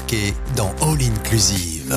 embarquer dans All Inclusive.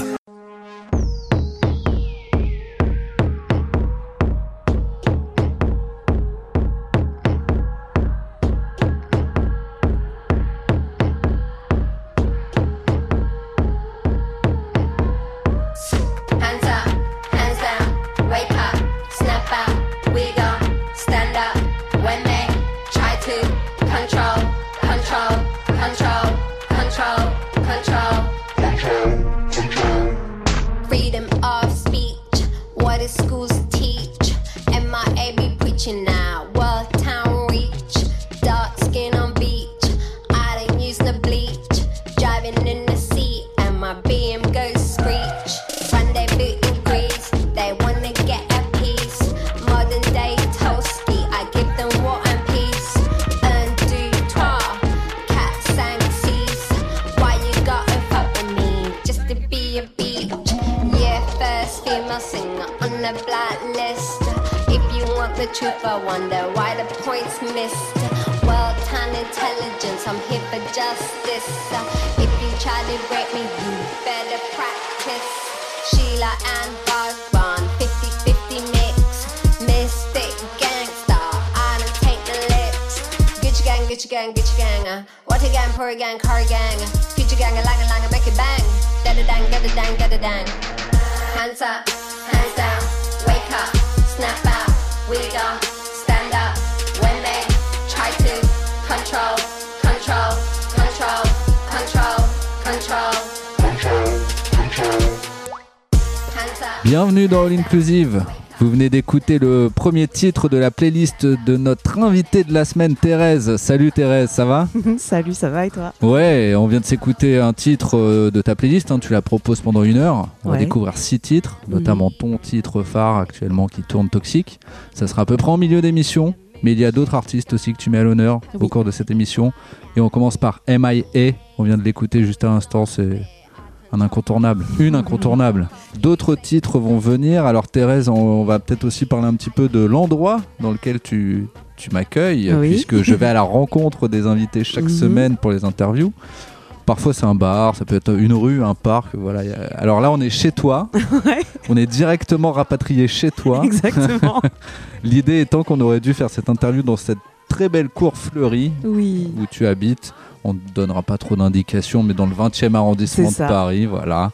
Bienvenue dans All Inclusive. Vous venez d'écouter le premier titre de la playlist de notre invitée de la semaine, Thérèse. Salut Thérèse, ça va ? Salut, ça va et toi ? Ouais, on vient de s'écouter un titre de ta playlist, hein, tu la proposes pendant 1 heure. On va découvrir 6 titres, notamment ton titre phare actuellement qui tourne, Toxique. Ça sera à peu près en milieu d'émission, mais il y a d'autres artistes aussi que tu mets à l'honneur au cours de cette émission. Et on commence par M.I.A. On vient de l'écouter juste à l'instant, c'est un incontournable, une incontournable. D'autres titres vont venir. Alors Thérèse, on va peut-être aussi parler un petit peu de l'endroit dans lequel tu m'accueilles, puisque je vais à la rencontre des invités chaque semaine pour les interviews. Parfois c'est un bar, ça peut être une rue, un parc, voilà. Alors là on est chez toi, on est directement rapatrié chez toi. Exactement. L'idée étant qu'on aurait dû faire cette interview dans cette très belle cour fleurie où tu habites. On ne donnera pas trop d'indications, mais dans le 20e arrondissement de Paris, voilà.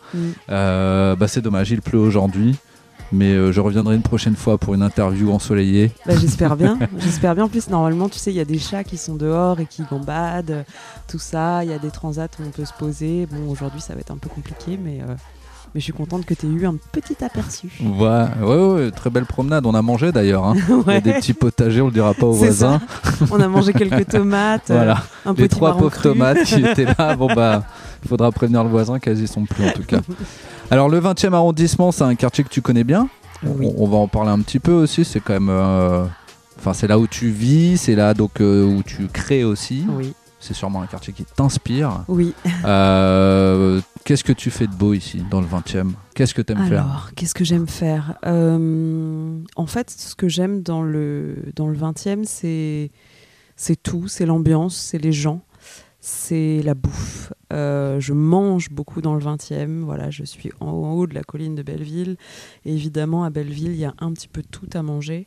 C'est dommage, il pleut aujourd'hui. Mais je reviendrai une prochaine fois pour une interview ensoleillée. J'espère bien. J'espère bien. En plus, normalement, tu sais, il y a des chats qui sont dehors et qui gambadent, tout ça. Il y a des transats où on peut se poser. Bon, aujourd'hui, ça va être un peu compliqué, mais je suis contente que tu aies eu un petit aperçu. Ouais, très belle promenade. On a mangé d'ailleurs. Hein. Il y a des petits potagers, on le dira pas aux voisins. On a mangé quelques tomates. Voilà. Un les petit 3 pauvres cru. tomates qui étaient là. Il faudra prévenir le voisin qu'elles y sont plus en tout cas. Alors le 20e arrondissement, c'est un quartier que tu connais bien. Oui. On va en parler un petit peu aussi. C'est quand même. C'est là où tu vis, c'est là donc où tu crées aussi. Oui. C'est sûrement un quartier qui t'inspire. Oui. Qu'est-ce que tu fais de beau ici, dans le 20e ? Qu'est-ce que tu aimes faire ? Alors, qu'est-ce que j'aime faire ? En fait, ce que j'aime dans le 20e, c'est tout. C'est l'ambiance, c'est les gens, c'est la bouffe. Je mange beaucoup dans le 20e. Voilà, je suis en haut de la colline de Belleville. Et évidemment, à Belleville, il y a un petit peu tout à manger.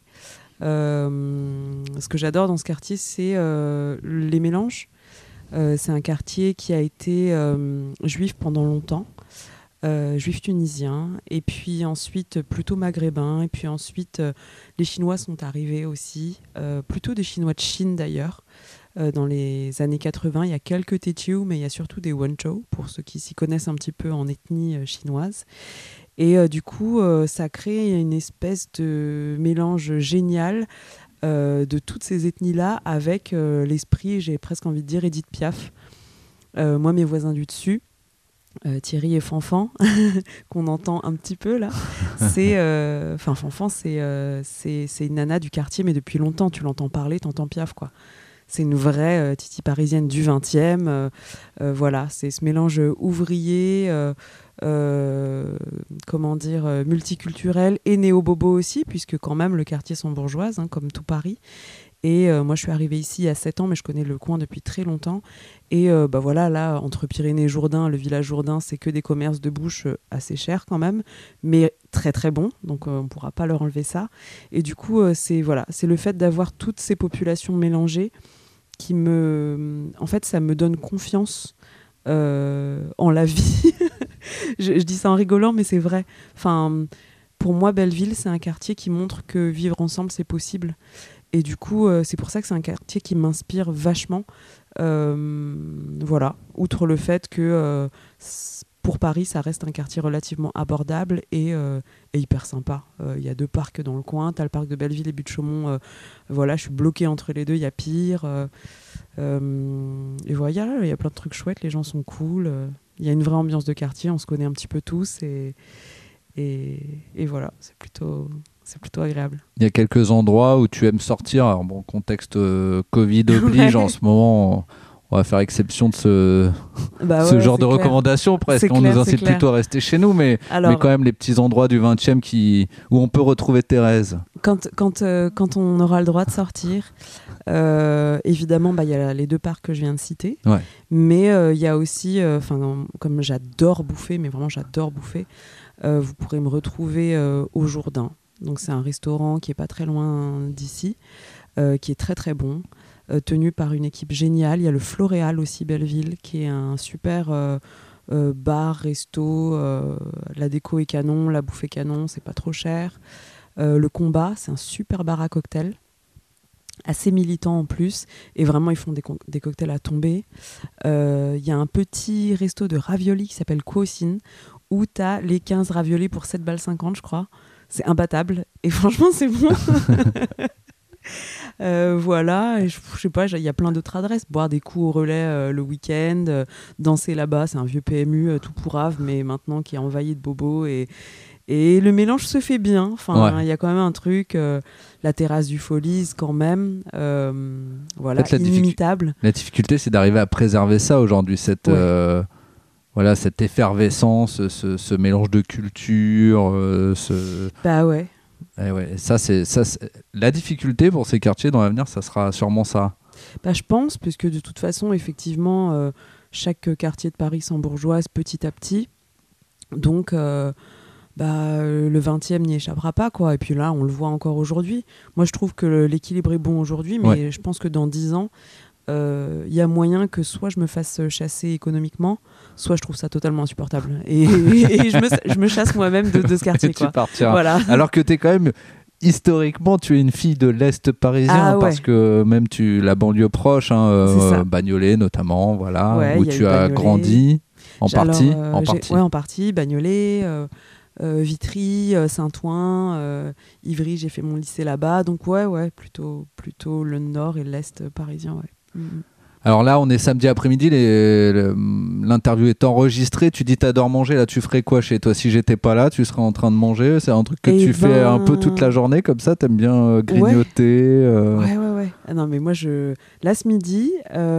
Ce que j'adore dans ce quartier, c'est les mélanges. C'est un quartier qui a été juif pendant longtemps, juif tunisien, et puis ensuite plutôt maghrébin, et puis ensuite les Chinois sont arrivés aussi, plutôt des Chinois de Chine d'ailleurs. Dans les années 80, il y a quelques Teochew, mais il y a surtout des Wenzhou, pour ceux qui s'y connaissent un petit peu en ethnie chinoise. Et du coup, ça crée une espèce de mélange génial de toutes ces ethnies-là avec l'esprit, j'ai presque envie de dire, Edith Piaf. Moi, mes voisins du dessus, Thierry et Fanfan, qu'on entend un petit peu là, Fanfan, c'est une nana du quartier, mais depuis longtemps, tu l'entends parler, t'entends Piaf, quoi. C'est une vraie titi parisienne du 20e. Voilà, c'est ce mélange ouvrier, multiculturel et néo-bobo aussi, puisque quand même le quartier sont bourgeoises, hein, comme tout Paris. Et moi, je suis arrivée ici à 7 ans, mais je connais le coin depuis très longtemps. Et voilà, là, entre Pyrénées et Jourdain, le village Jourdain, c'est que des commerces de bouche assez chers quand même, mais très très bons. Donc, on ne pourra pas leur enlever ça. Et du coup, c'est le fait d'avoir toutes ces populations mélangées qui en fait, ça me donne confiance en la vie. je dis ça en rigolant, mais c'est vrai. Enfin, pour moi, Belleville, c'est un quartier qui montre que vivre ensemble, c'est possible. Et du coup, c'est pour ça que c'est un quartier qui m'inspire vachement. Voilà. Outre le fait que pour Paris, ça reste un quartier relativement abordable et hyper sympa. Il y a 2 parcs dans le coin. Tu as le parc de Belleville et Buttes-Chaumont. Voilà, je suis bloquée entre les deux. Il y a pire. Et voilà, il y a plein de trucs chouettes. Les gens sont cool. Il y a une vraie ambiance de quartier. On se connaît un petit peu tous. Et voilà, c'est plutôt agréable. Il y a quelques endroits où tu aimes sortir. Alors bon, contexte Covid oblige, en ce moment, on va faire exception de ce genre de recommandations presque. On nous incite plutôt à rester chez nous, mais quand même les petits endroits du 20e où on peut retrouver Thérèse. Quand on aura le droit de sortir, évidemment, il y a les 2 parcs que je viens de citer, mais il y a aussi, comme j'adore bouffer, mais vraiment j'adore bouffer, vous pourrez me retrouver au Jourdain. Donc c'est un restaurant qui est pas très loin d'ici, qui est très très bon, tenu par une équipe géniale. Il y a le Floréal aussi Belleville, qui est un super bar, resto. La déco est canon, la bouffe est canon, c'est pas trop cher. Le Combat, c'est un super bar à cocktails, assez militant en plus, et vraiment ils font des cocktails à tomber. Il y a un petit resto de raviolis qui s'appelle Cuisine, où tu as les 15 raviolis pour 7,50 balles, je crois. C'est imbattable. Et franchement, c'est bon. Voilà. Et je sais pas, il y a plein d'autres adresses. Boire des coups au relais le week-end. Danser là-bas. C'est un vieux PMU tout pourrave, mais maintenant qui est envahi de bobos. Et le mélange se fait bien. Enfin, il y a quand même un truc. La terrasse du Folies, quand même. Voilà, en fait, inimitable. La difficulté, c'est d'arriver à préserver ça aujourd'hui. Voilà, cette effervescence, ce mélange de culture, Bah ouais. Et ça, c'est la difficulté pour ces quartiers dans l'avenir, ça sera sûrement ça. Bah, je pense, puisque de toute façon, effectivement, chaque quartier de Paris s'embourgeoise petit à petit. Donc, le 20e n'y échappera pas, quoi. Et puis là, on le voit encore aujourd'hui. Moi, je trouve que l'équilibre est bon aujourd'hui, mais je pense que dans 10 ans, y a moyen que soit je me fasse chasser économiquement, soit je trouve ça totalement insupportable. Et je me chasse moi-même de ce quartier. Tu partiras. Voilà. Alors que tu es quand même, historiquement, tu es une fille de l'Est parisien, parce que même la banlieue proche, Bagnolet notamment, voilà, où tu as grandi en partie. Ouais, en partie, Bagnolet, Vitry, Saint-Ouen, Ivry, j'ai fait mon lycée là-bas. Donc plutôt le nord et l'Est parisien, Alors là, on est samedi après-midi, l'interview est enregistrée. Tu dis t'adores manger, là tu ferais quoi chez toi? Si j'étais pas là, tu serais en train de manger? C'est un truc que tu fais un peu toute la journée comme ça? T'aimes bien grignoter? Ouais. Ah non, mais moi, là ce midi,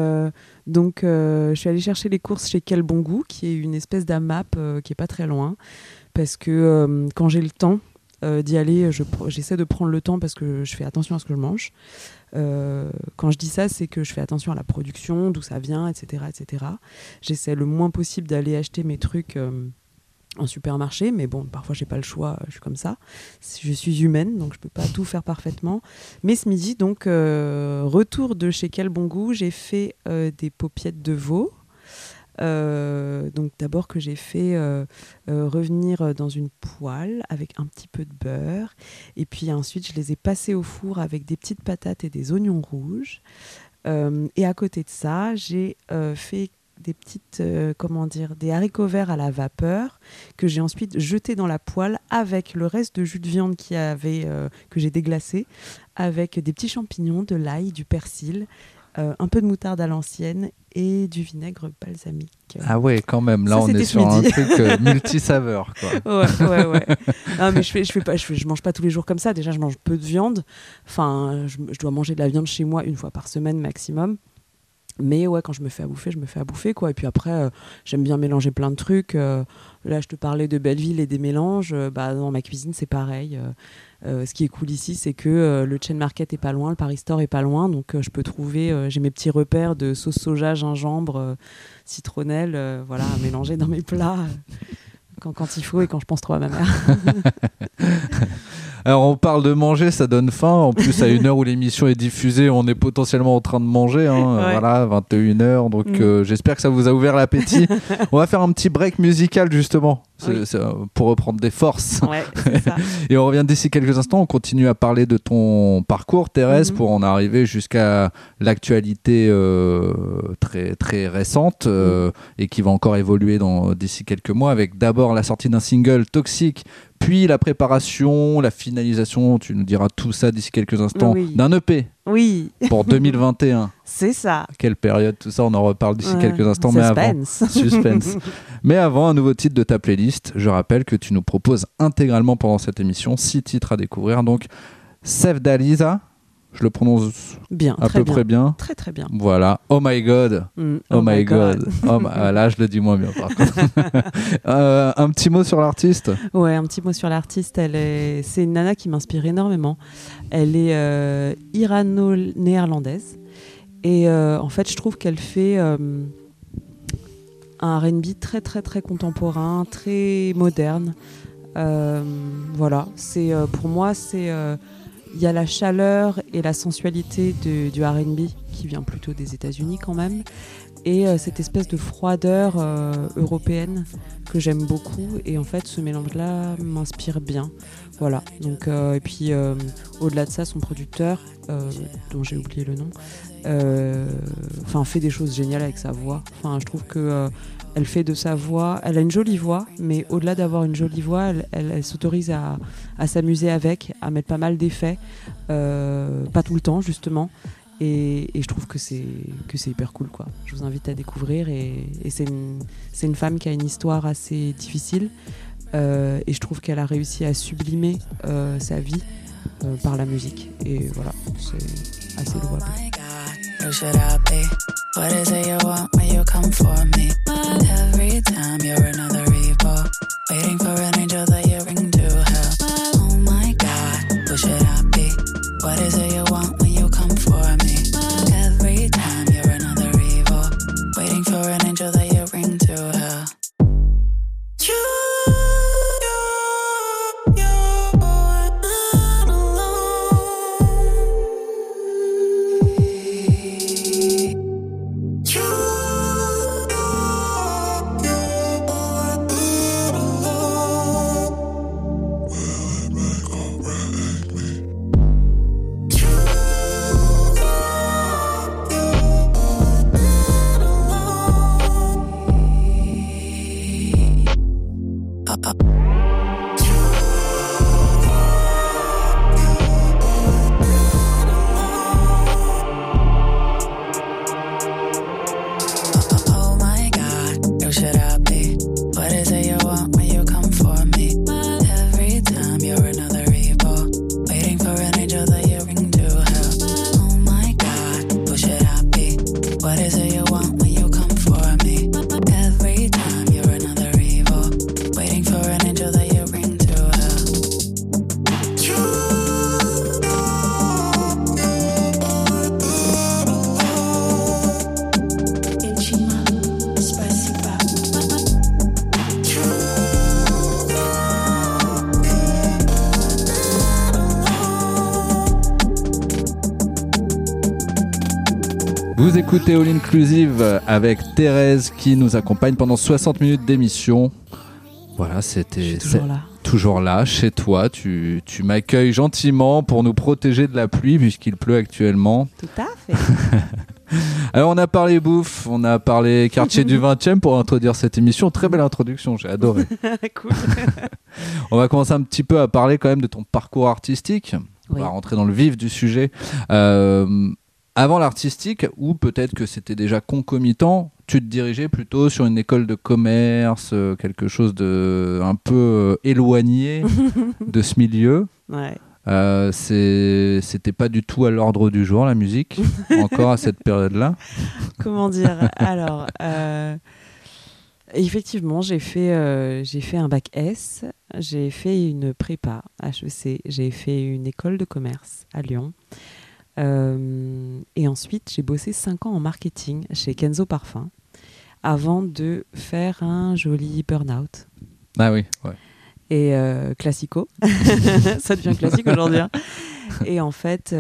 je suis allée chercher les courses chez Quel Bon Goût, qui est une espèce d'AMAP qui est pas très loin, parce que quand j'ai le temps d'y aller, j'essaie de prendre le temps parce que je fais attention à ce que je mange. Quand je dis ça, c'est que je fais attention à la production, d'où ça vient, etc. J'essaie le moins possible d'aller acheter mes trucs en supermarché, mais bon, parfois j'ai pas le choix, je suis comme ça. Je suis humaine, donc je peux pas tout faire parfaitement. Mais ce midi, donc, retour de chez Quel Bon Goût, j'ai fait des paupiettes de veau. Donc d'abord que j'ai fait revenir dans une poêle avec un petit peu de beurre, et puis ensuite je les ai passées au four avec des petites patates et des oignons rouges, et à côté de ça j'ai fait des petites des haricots verts à la vapeur que j'ai ensuite jetés dans la poêle avec le reste de jus de viande que j'ai déglacé, avec des petits champignons, de l'ail, du persil, un peu de moutarde à l'ancienne et du vinaigre balsamique. Ah ouais, quand même. Là, on est sur un truc multi-saveur, quoi. Ouais. Non, mais je mange pas tous les jours comme ça. Déjà, je mange peu de viande. Enfin, je dois manger de la viande chez moi une fois par semaine maximum. Mais ouais, quand je me fais à bouffer, quoi. Et puis après, j'aime bien mélanger plein de trucs. Là, je te parlais de Belleville et des mélanges. Dans ma cuisine, c'est pareil. Ce qui est cool ici, c'est que le Chain Market est pas loin, le Paris Store est pas loin. Donc, je peux trouver... j'ai mes petits repères de sauce soja, gingembre, citronnelle, voilà, à mélanger dans mes plats quand il faut et quand je pense trop à ma mère. Alors on parle de manger, ça donne faim. En plus à une heure où l'émission est diffusée, on est potentiellement en train de manger. Voilà, 21h. Donc j'espère que ça vous a ouvert l'appétit. On va faire un petit break musical justement, c'est pour reprendre des forces. Ouais, c'est ça. Et on revient d'ici quelques instants. On continue à parler de ton parcours, Thérèse, pour en arriver jusqu'à l'actualité très, très récente et qui va encore évoluer d'ici quelques mois avec d'abord la sortie d'un single Toxique, puis la préparation, la finalisation, tu nous diras tout ça d'ici quelques instants, d'un EP pour 2021. C'est ça. Quelle période, tout ça, on en reparle d'ici quelques instants. Suspense. Suspense. Mais avant, un nouveau titre de ta playlist. Je rappelle que tu nous proposes intégralement pendant cette émission 6 titres à découvrir. Donc, Sevdaliza, je le prononce bien, à peu près bien. Très très bien. Voilà. Oh my God. Oh my God. Là, je le dis moins bien par contre. Un petit mot sur l'artiste. Ouais, un petit mot sur l'artiste. C'est une nana qui m'inspire énormément. Elle est irano-néerlandaise. Et en fait, je trouve qu'elle fait un R&B très très très contemporain, très moderne. Voilà. Pour moi, il y a la chaleur et la sensualité du R&B qui vient plutôt des États-Unis quand même, et cette espèce de froideur européenne que j'aime beaucoup. Et en fait, ce mélange-là m'inspire bien. Voilà. Donc, et puis, au-delà de ça, son producteur, dont j'ai oublié le nom, fait des choses géniales avec sa voix. Je trouve que elle fait de sa voix, elle a une jolie voix, mais au-delà d'avoir une jolie voix, elle s'autorise à s'amuser avec, à mettre pas mal d'effets, pas tout le temps justement, et je trouve que c'est hyper cool, quoi. Je vous invite à découvrir, et c'est une femme qui a une histoire assez difficile, et je trouve qu'elle a réussi à sublimer sa vie par la musique, et voilà, c'est assez louable. Who should I be? What is it you want when you come for me? Every time you're another evil, waiting for an angel that you bring to hell. Oh my God, who should I be? What is it you want when you come for me? Every time you're another evil, waiting for an angel that you bring to hell. Vous écoutez All Inclusive avec Thérèse qui nous accompagne pendant 60 minutes d'émission. Voilà, c'était toujours là chez toi. Tu m'accueilles gentiment pour nous protéger de la pluie puisqu'il pleut actuellement. Tout à fait. Alors on a parlé bouffe, on a parlé quartier du 20e pour introduire cette émission. Très belle introduction, j'ai adoré. Cool. On va commencer un petit peu à parler quand même de ton parcours artistique. On va rentrer dans le vif du sujet. Avant l'artistique, ou peut-être que c'était déjà concomitant, tu te dirigeais plutôt sur une école de commerce, quelque chose de un peu éloigné de ce milieu. Ouais. C'était pas du tout à l'ordre du jour, la musique, encore à cette période-là. Comment dire? Alors, effectivement, j'ai fait un bac S, j'ai fait une prépa HEC, j'ai fait une école de commerce à Lyon. Et ensuite, j'ai bossé 5 ans en marketing chez Kenzo Parfum avant de faire un joli burn-out. Ah oui, ouais. Et classico, ça devient classique aujourd'hui. Hein. Et en fait,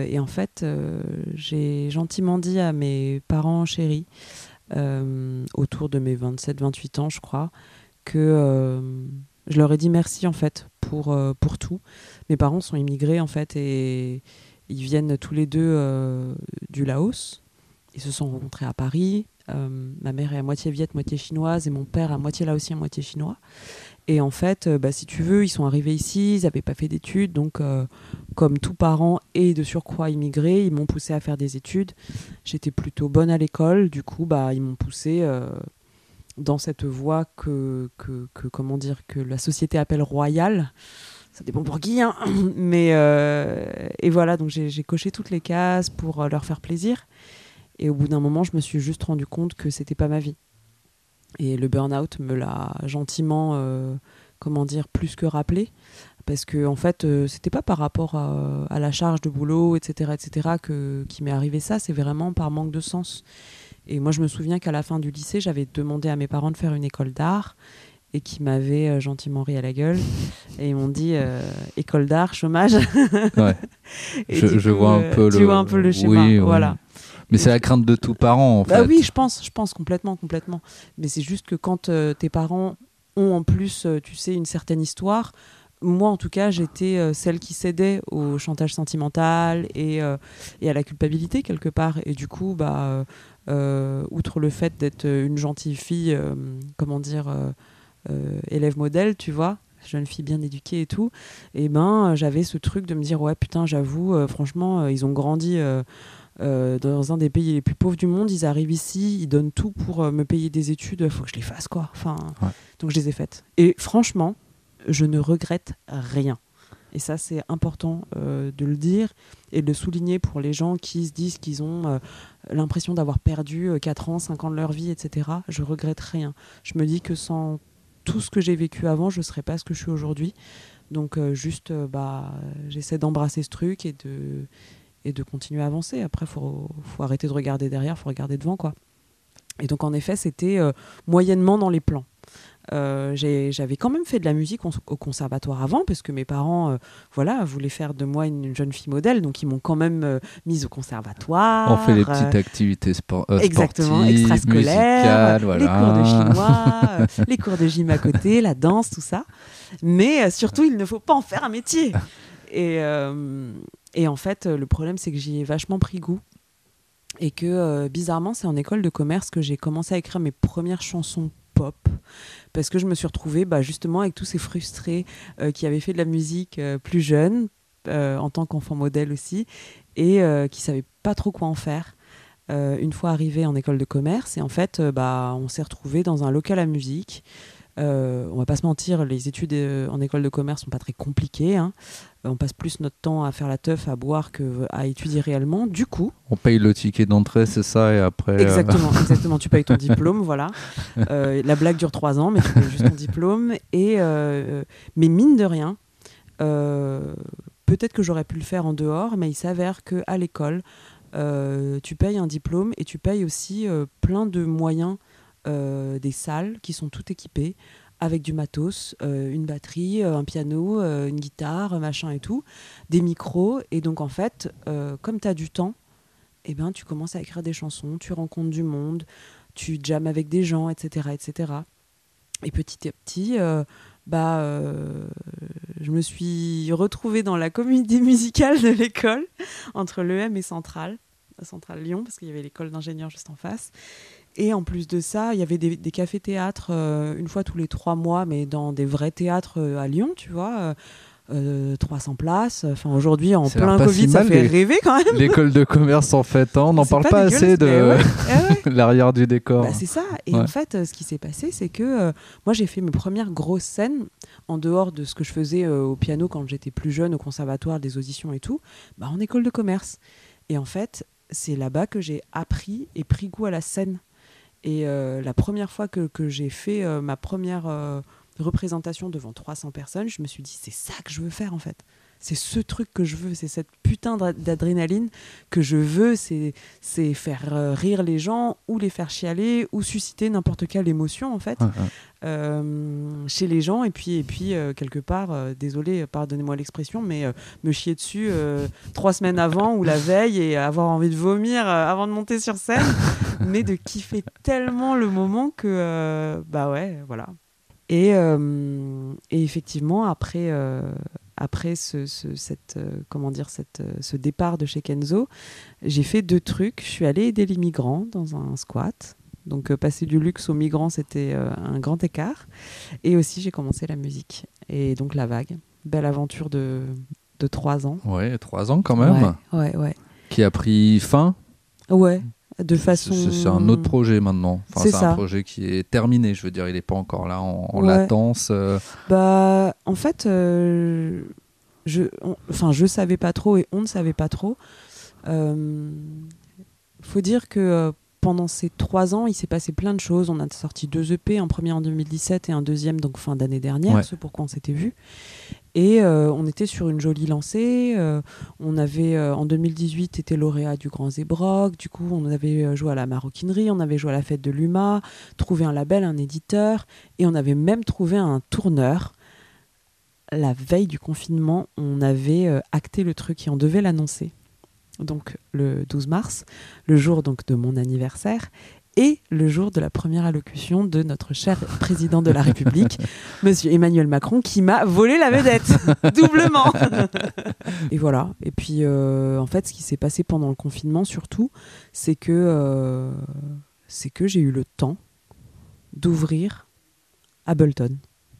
j'ai gentiment dit à mes parents chéris, autour de mes 27-28 ans, je crois, que je leur ai dit merci en fait pour tout. Mes parents sont immigrés en fait et ils viennent tous les deux du Laos. Ils se sont rencontrés à Paris. Ma mère est à moitié viette, moitié chinoise, et mon père à moitié laotien, moitié chinois. Et en fait, si tu veux, ils sont arrivés ici, ils n'avaient pas fait d'études, donc comme tout parent et de surcroît immigré, ils m'ont poussé à faire des études. J'étais plutôt bonne à l'école, du coup, ils m'ont poussé dans cette voie que la société appelle royale. Ça dépend pour qui, hein. Mais et voilà, donc j'ai coché toutes les cases pour leur faire plaisir. Et au bout d'un moment, je me suis juste rendu compte que c'était pas ma vie. Et le burn-out me l'a gentiment, plus que rappelé. Parce que, en fait, c'était pas par rapport à la charge de boulot, etc., qui m'est arrivé ça. C'est vraiment par manque de sens. Et moi, je me souviens qu'à la fin du lycée, j'avais demandé à mes parents de faire une école d'art et qui m'avaient gentiment ri à la gueule. Et ils m'ont dit école d'art, chômage. Ouais. Je vois un peu tu vois un peu le schéma. Oui, voilà. Oui. Mais c'est la crainte de tous parents, en fait. Oui, je pense complètement. Mais c'est juste que quand tes parents ont en plus, tu sais, une certaine histoire, moi en tout cas, j'étais celle qui cédait au chantage sentimental et à la culpabilité quelque part. Et du coup, outre le fait d'être une gentille fille, élève modèle, tu vois, jeune fille bien éduquée et tout, et j'avais ce truc de me dire ouais putain, j'avoue, franchement, ils ont grandi dans un des pays les plus pauvres du monde, ils arrivent ici, ils donnent tout pour me payer des études, faut que je les fasse quoi. Ouais. Donc je les ai faites. Et franchement, je ne regrette rien. Et ça, c'est important de le dire et de le souligner pour les gens qui se disent qu'ils ont l'impression d'avoir perdu 4 ans, 5 ans de leur vie, etc. Je regrette rien. Je me dis que sans tout ce que j'ai vécu avant, je ne serais pas ce que je suis aujourd'hui. Donc j'essaie d'embrasser ce truc et de continuer à avancer. Après, faut arrêter de regarder derrière, faut regarder devant, quoi. Et donc, en effet, c'était moyennement dans les plans. J'avais quand même fait de la musique au conservatoire avant, parce que mes parents voulaient faire de moi une jeune fille modèle, donc ils m'ont quand même mise au conservatoire. On fait les petites activités exactement, sportives, extrascolaires, musicales, les cours de chinois, les cours de gym à côté, la danse, tout ça. Mais surtout, il ne faut pas en faire un métier. Et en fait, le problème, c'est que j'y ai vachement pris goût. Et que, bizarrement, c'est en école de commerce que j'ai commencé à écrire mes premières chansons pop. Parce que je me suis retrouvée justement avec tous ces frustrés qui avaient fait de la musique plus jeunes, en tant qu'enfant modèle aussi, et qui ne savaient pas trop quoi en faire. Une fois arrivée en école de commerce, et en fait, on s'est retrouvés dans un local à musique. On va pas se mentir, les études en école de commerce sont pas très compliquées, hein. On passe plus notre temps à faire la teuf, à boire qu'à étudier réellement. Du coup, on paye le ticket d'entrée, c'est ça, et après exactement, tu payes ton diplôme, voilà. La blague dure 3 ans, mais tu payes juste ton diplôme. Mais mine de rien, peut-être que j'aurais pu le faire en dehors, mais il s'avère qu'à l'école, tu payes un diplôme et tu payes aussi plein de moyens, des salles qui sont toutes équipées avec du matos, une batterie, un piano, une guitare, machin et tout, des micros. Et donc en fait, comme tu as du temps, tu commences à écrire des chansons, tu rencontres du monde, tu jammes avec des gens, etc. Et petit à petit, je me suis retrouvée dans la comédie musicale de l'école, entre l'EM et Centrale Lyon, parce qu'il y avait l'école d'ingénieurs juste en face. Et en plus de ça, il y avait des cafés-théâtres une fois tous les 3 mois, mais dans des vrais théâtres à Lyon, tu vois. 300 places. Enfin, aujourd'hui, en Ça a l'air plein pas Covid, si ça mal, fait rêver quand même. L'école de commerce en fait, hein. On n'en C'est parle pas pas assez dégueulasse, de l'arrière du décor. Bah, c'est ça. Et Ouais. en fait, ce qui s'est passé, c'est que moi, j'ai fait mes premières grosses scènes en dehors de ce que je faisais au piano quand j'étais plus jeune, au conservatoire, des auditions et tout, bah, en école de commerce. Et en fait, c'est là-bas que j'ai appris et pris goût à la scène. Et la première fois que j'ai fait ma première représentation devant 300 personnes, je me suis dit, c'est ça que je veux faire en fait. C'est ce truc que je veux, c'est cette putain d'adrénaline que je veux, c'est faire rire les gens ou les faire chialer ou susciter n'importe quelle émotion en fait chez les gens et puis quelque part, désolé, pardonnez-moi l'expression, mais me chier dessus 3 semaines avant ou la veille et avoir envie de vomir avant de monter sur scène, mais de kiffer tellement le moment que bah ouais, voilà. Et effectivement, après ce départ de chez Kenzo, j'ai fait 2 trucs. Je suis allée aider les migrants dans un squat. Donc, passer du luxe aux migrants, c'était un grand écart. Et aussi, j'ai commencé la musique. Et donc, La Vague. Belle aventure de 3 ans. Ouais, 3 ans quand même. Ouais. Qui a pris fin. Ouais, de façon... C'est un autre projet maintenant. Enfin, C'est c'est ça. un projet qui est terminé, je veux dire. Il n'est pas encore là en Ouais. latence. Bah, en fait, je savais pas trop et on ne savait pas trop. Faut dire que pendant ces 3 ans, il s'est passé plein de choses. On a sorti 2 EP, un premier en 2017 et un deuxième donc fin d'année dernière, Ouais. ce pourquoi on s'était vu. Et on était sur une jolie lancée. On avait en 2018 été lauréat du Grand Zébrock. Du coup, on avait joué à la Maroquinerie, on avait joué à la fête de l'UMA, trouvé un label, un éditeur, et on avait même trouvé un tourneur. La veille du confinement, on avait acté le truc et on devait l'annoncer. Donc le 12 mars, le jour donc de mon anniversaire et le jour de la première allocution de notre cher président de la République, Monsieur Emmanuel Macron, qui m'a volé la vedette, doublement. Et voilà. Et puis en fait, ce qui s'est passé pendant le confinement surtout, c'est que j'ai eu le temps d'ouvrir Ableton.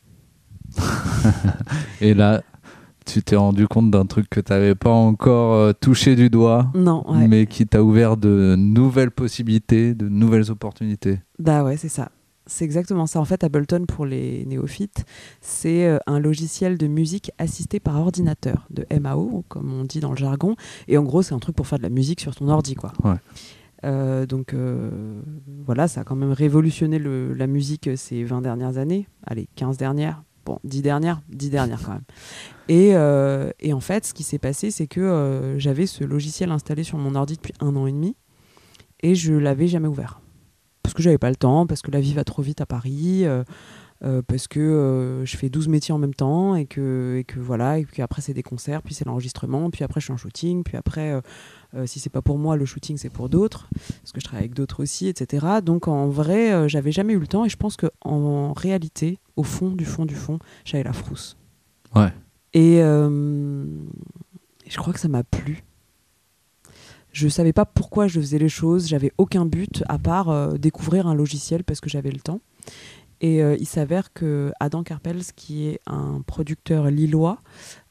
Et là, tu t'es rendu compte d'un truc que tu n'avais pas encore touché du doigt, Non, ouais. mais qui t'a ouvert de nouvelles possibilités, de nouvelles opportunités. Bah ouais, c'est ça. C'est exactement ça. En fait, Ableton, pour les néophytes, c'est un logiciel de musique assisté par ordinateur, de MAO, comme on dit dans le jargon. Et en gros, c'est un truc pour faire de la musique sur ton ordi, quoi. Ouais. Donc voilà, ça a quand même révolutionné la musique ces 20 dernières années. Allez, 15 dernières. Bon, 10 dernières quand même. Et en fait, ce qui s'est passé, c'est que j'avais ce logiciel installé sur mon ordi depuis 1 an et demi et je l'avais jamais ouvert. Parce que j'avais pas le temps, parce que la vie va trop vite à Paris, parce que je fais 12 métiers en même temps et que voilà, et puis après c'est des concerts, puis c'est l'enregistrement, puis après je suis en shooting, puis après si c'est pas pour moi, le shooting c'est pour d'autres, parce que je travaille avec d'autres aussi, etc. Donc en vrai, j'avais jamais eu le temps et je pense qu'en réalité, au fond du fond, j'avais la frousse. Ouais. Et je crois que ça m'a plu. Je savais pas pourquoi je faisais les choses, j'avais aucun but à part découvrir un logiciel parce que j'avais le temps. Et il s'avère que Adam Karpels, qui est un producteur lillois,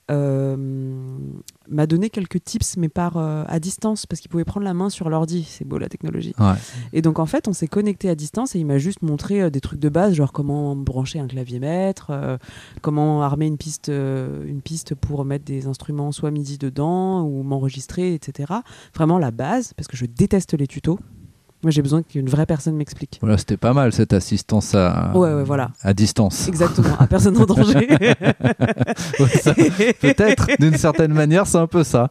m'a donné quelques tips, mais à distance, parce qu'il pouvait prendre la main sur l'ordi. C'est beau la technologie. Ouais. Et donc en fait, on s'est connecté à distance et il m'a juste montré des trucs de base, genre comment brancher un clavier maître, comment armer une piste pour mettre des instruments soit MIDI dedans ou m'enregistrer, etc. Vraiment la base, parce que je déteste les tutos. Moi, j'ai besoin qu'une vraie personne m'explique. Voilà, c'était pas mal cette assistance Ouais, voilà. à distance. Exactement, à personne en danger. Ouais, ça, peut-être, d'une certaine manière, c'est un peu ça.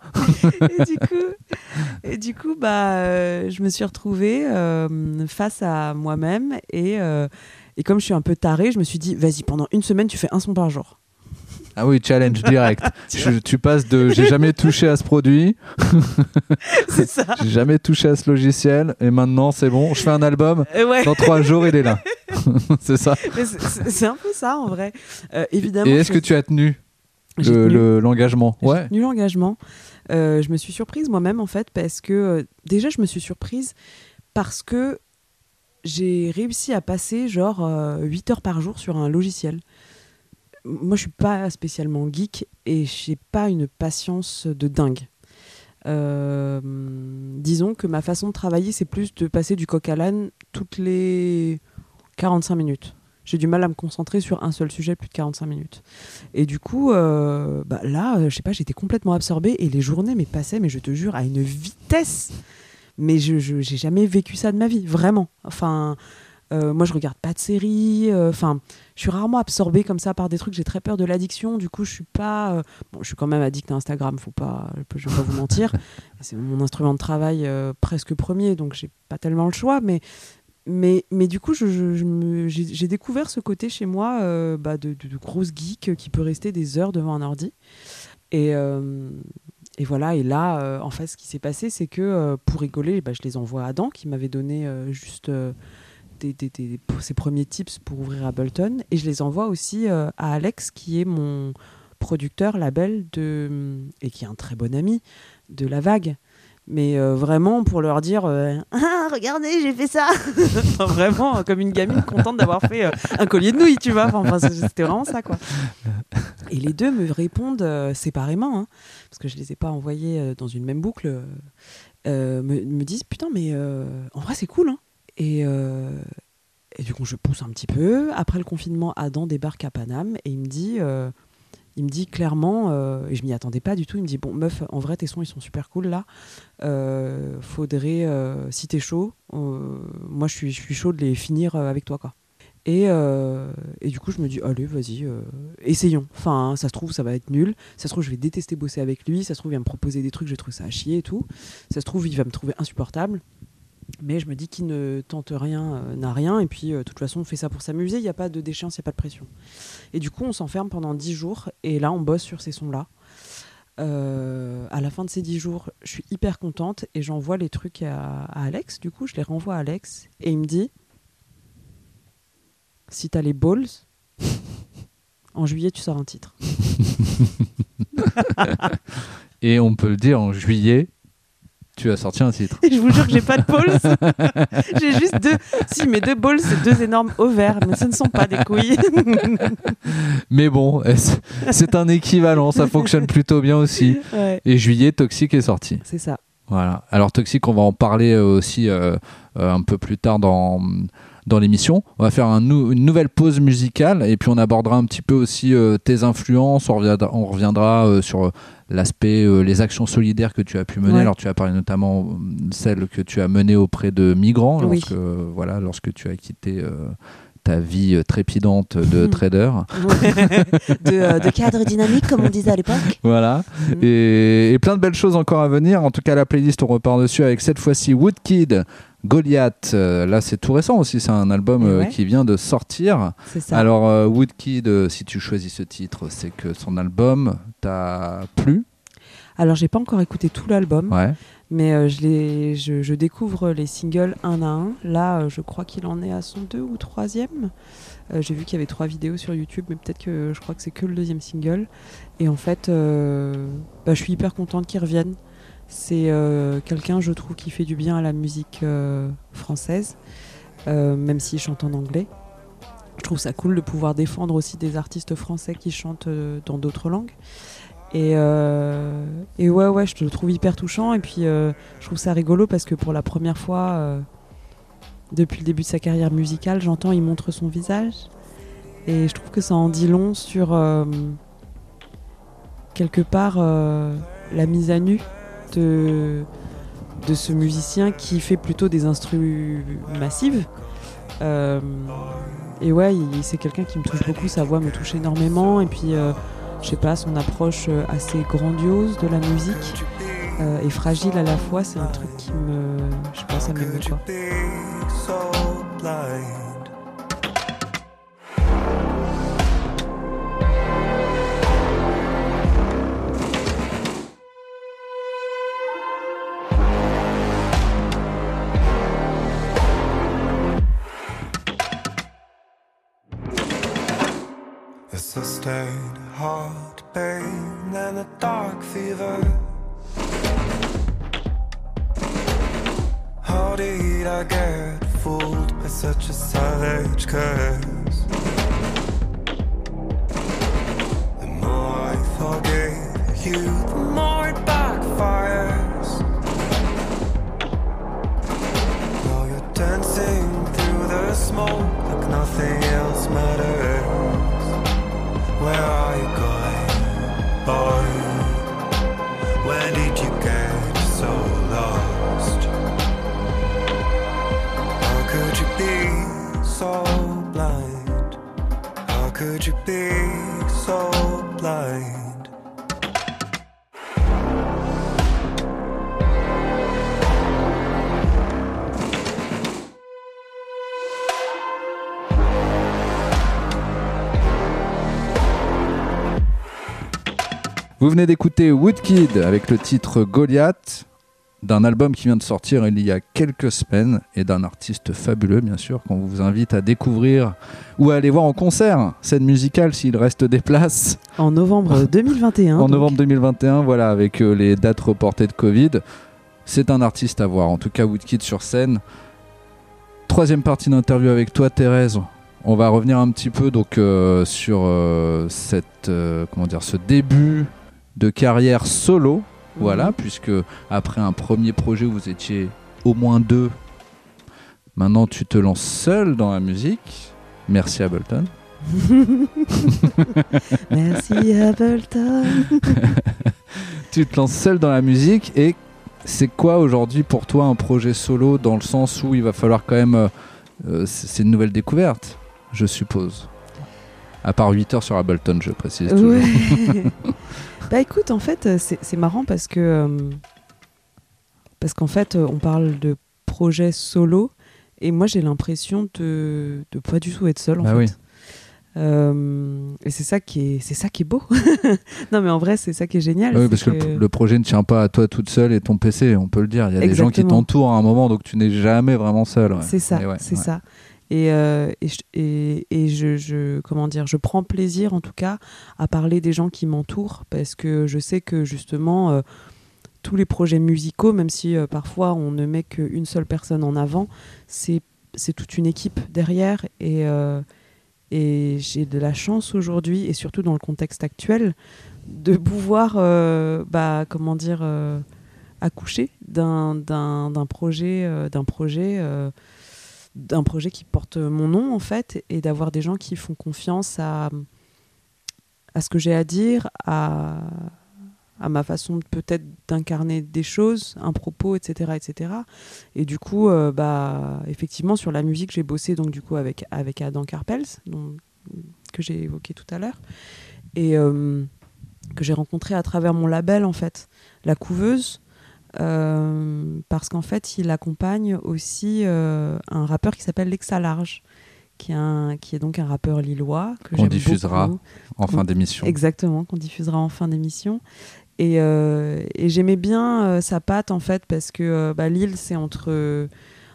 Et du coup, je me suis retrouvée face à moi-même et comme je suis un peu tarée, je me suis dit, vas-y, pendant 1 semaine, tu fais 1 son par jour. Ah oui, challenge direct. Tu passes de j'ai jamais touché à ce produit, c'est ça. J'ai jamais touché à ce logiciel et maintenant c'est bon, je fais un album, Ouais. dans 3 jours il est là. C'est ça. Mais c'est un peu ça en vrai. Évidemment. Et est-ce que tu as tenu l'engagement? J'ai Ouais. tenu l'engagement. Je me suis surprise moi-même en fait parce que déjà je me suis surprise parce que j'ai réussi à passer genre 8 heures par jour sur un logiciel. moi je suis pas spécialement geek et j'ai pas une patience de dingue. Disons que ma façon de travailler, c'est plus de passer du coq à l'âne toutes les 45 minutes. J'ai du mal à me concentrer sur un seul sujet plus de 45 minutes. Et du coup, là, je sais pas, j'étais complètement absorbée et les journées passaient, mais je te jure, à une vitesse. Mais j'ai jamais vécu ça de ma vie, vraiment. Enfin, moi, je regarde pas de séries. Enfin, je suis rarement absorbée comme ça par des trucs. J'ai très peur de l'addiction. Du coup, je suis pas. Bon, je suis quand même addict à Instagram. Je vais pas vous mentir. C'est mon instrument de travail presque premier, donc j'ai pas tellement le choix. Mais du coup, j'ai découvert ce côté chez moi de grosse geek qui peut rester des heures devant un ordi. Et voilà. Et là, en fait, ce qui s'est passé, c'est que pour rigoler, je les envoie à Adam qui m'avait donné juste. Ses premiers tips pour ouvrir Ableton, et je les envoie aussi à Alex qui est mon producteur label et qui est un très bon ami de La Vague, mais vraiment pour leur dire regardez, j'ai fait ça. Vraiment comme une gamine contente d'avoir fait un collier de nouilles, tu vois. Enfin, c'était vraiment ça, quoi. Et les deux me répondent séparément, hein, parce que je les ai pas envoyés dans une même boucle, me disent putain, mais en vrai c'est cool, hein. Et du coup, je pousse un petit peu. Après le confinement, Adam débarque à Paname et il me dit clairement, et je m'y attendais pas du tout, il me dit bon meuf, en vrai tes sons ils sont super cool là. Faudrait, si t'es chaud, moi je suis chaud de les finir avec toi, quoi. Et du coup je me dis allez vas-y, essayons. Enfin ça se trouve ça va être nul, ça se trouve je vais détester bosser avec lui, ça se trouve il va me proposer des trucs, je vais trouver ça à chier et tout, ça se trouve il va me trouver insupportable. Mais je me dis qu'il ne tente rien, n'a rien. Et puis, de toute façon, on fait ça pour s'amuser. Il n'y a pas de déchéance, il n'y a pas de pression. Et du coup, on s'enferme pendant 10 jours. Et là, on bosse sur ces sons-là. À la fin de ces 10 jours, je suis hyper contente. Et j'envoie les trucs à Alex. Du coup, je les renvoie à Alex. Et il me dit, si t'as les balls, en juillet, tu sors un titre. Et on peut le dire, en juillet, tu as sorti un titre. Et je vous jure que j'ai pas de balls. J'ai juste mes 2 balls, c'est 2 énormes ovaires, mais ce ne sont pas des couilles. Mais bon, c'est un équivalent, ça fonctionne plutôt bien aussi. Ouais. Et juillet, Toxic est sorti. C'est ça. Voilà. Alors Toxic, on va en parler aussi un peu plus tard dans l'émission. On va faire une nouvelle pause musicale et puis on abordera un petit peu aussi tes influences. On reviendra sur l'aspect, les actions solidaires que tu as pu mener. Ouais. Alors tu as parlé notamment celles que tu as menées auprès de migrants lorsque tu as quitté ta vie trépidante de trader. de cadre dynamique, comme on disait à l'époque. Voilà. Et plein de belles choses encore à venir. En tout cas, la playlist, on repart dessus avec cette fois-ci Woodkid, Goliath. Là, c'est tout récent aussi. C'est un album qui vient de sortir. C'est ça. Alors, Woodkid, si tu choisis ce titre, c'est que son album t'a plu. Alors, j'ai pas encore écouté tout l'album. Ouais. Mais je découvre les singles un à un. Là, je crois qu'il en est à son 2 ou 3e. J'ai vu qu'il y avait 3 vidéos sur YouTube, mais peut-être que je crois que c'est que le 2e single. Et en fait, je suis hyper contente qu'il revienne. C'est quelqu'un, je trouve, qui fait du bien à la musique française, même s'il chante en anglais. Je trouve ça cool de pouvoir défendre aussi des artistes français qui chantent dans d'autres langues. Et ouais, je le trouve hyper touchant. Et puis, je trouve ça rigolo parce que pour la première fois, depuis le début de sa carrière musicale, j'entends il montre son visage. Et je trouve que ça en dit long sur, quelque part, la mise à nu de ce musicien qui fait plutôt des instrus massives. Et ouais, c'est quelqu'un qui me touche beaucoup. Sa voix me touche énormément. Et puis... je sais pas, son approche assez grandiose de la musique et fragile à la fois, c'est un truc qui je sais pas, ça m'aime quoi. A sustained heart pain and a dark fever. How did I get fooled by such a savage curse? you, the more it backfires. While you're dancing through the smoke like nothing else matters. Where are you going, boy? When did you get so lost? How could you be so blind? How could you be so blind? Vous venez d'écouter Woodkid avec le titre Goliath, d'un album qui vient de sortir il y a quelques semaines et d'un artiste fabuleux bien sûr qu'on vous invite à découvrir ou à aller voir en concert, scène musicale s'il reste des places. En novembre 2021. En novembre 2021, voilà, avec les dates reportées de Covid. C'est un artiste à voir, en tout cas Woodkid sur scène. Troisième partie d'interview avec toi Thérèse. On va revenir un petit peu donc sur ce début de carrière solo, voilà, puisque après un premier projet où vous étiez au moins deux, maintenant tu te lances seul dans la musique. Merci Ableton. Merci Ableton. Tu te lances seul dans la musique et c'est quoi aujourd'hui pour toi un projet solo dans le sens où il va falloir quand même... c'est une nouvelle découverte, je suppose. À part 8 heures sur Ableton, je précise toujours. Ouais. Bah écoute, en fait, c'est marrant parce qu'en fait, on parle de projet solo et moi j'ai l'impression de pas du tout être seule en fait. Oui. Et c'est ça qui est beau. Non mais en vrai c'est ça qui est génial. Oui, parce que le projet ne tient pas à toi toute seule et ton PC, on peut le dire. Il y a des gens qui t'entourent à un moment, donc tu n'es jamais vraiment seule. Ouais. C'est ça, ça. Et je prends plaisir en tout cas à parler des gens qui m'entourent parce que je sais que justement tous les projets musicaux, même si parfois on ne met qu'une seule personne en avant, c'est toute une équipe derrière et j'ai de la chance aujourd'hui et surtout dans le contexte actuel de pouvoir accoucher d'un projet qui porte mon nom en fait et d'avoir des gens qui font confiance à ce que j'ai à dire, à ma façon peut-être d'incarner des choses, un propos, etc. Et du coup, effectivement, sur la musique, j'ai bossé donc, du coup, avec Adam Karpels, que j'ai évoqué tout à l'heure, et que j'ai rencontré à travers mon label, en fait, La Couveuse, parce qu'en fait, il accompagne aussi un rappeur qui s'appelle Lexa Large, qui est donc un rappeur lillois que qu'on diffusera beaucoup. En fin d'émission. Exactement, qu'on diffusera en fin d'émission. Et j'aimais bien sa patte en fait parce que Lille c'est entre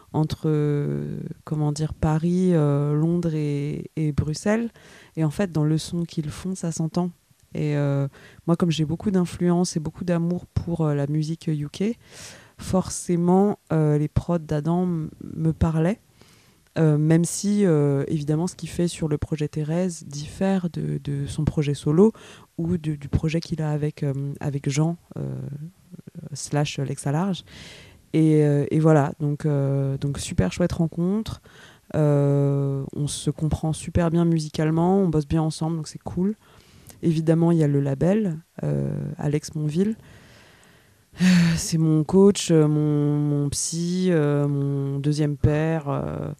Paris, Londres et Bruxelles, et en fait dans le son qu'ils font ça s'entend. Et moi comme j'ai beaucoup d'influence et beaucoup d'amour pour la musique UK, forcément les prods d'Adam me parlaient. Même si évidemment ce qu'il fait sur le projet Thérèse diffère de son projet solo ou du projet qu'il a avec Jean / Lexa Large et voilà donc super chouette rencontre, on se comprend super bien musicalement, on bosse bien ensemble donc c'est cool. Évidemment il y a le label Alex Monville, c'est mon coach, mon psy, mon deuxième père.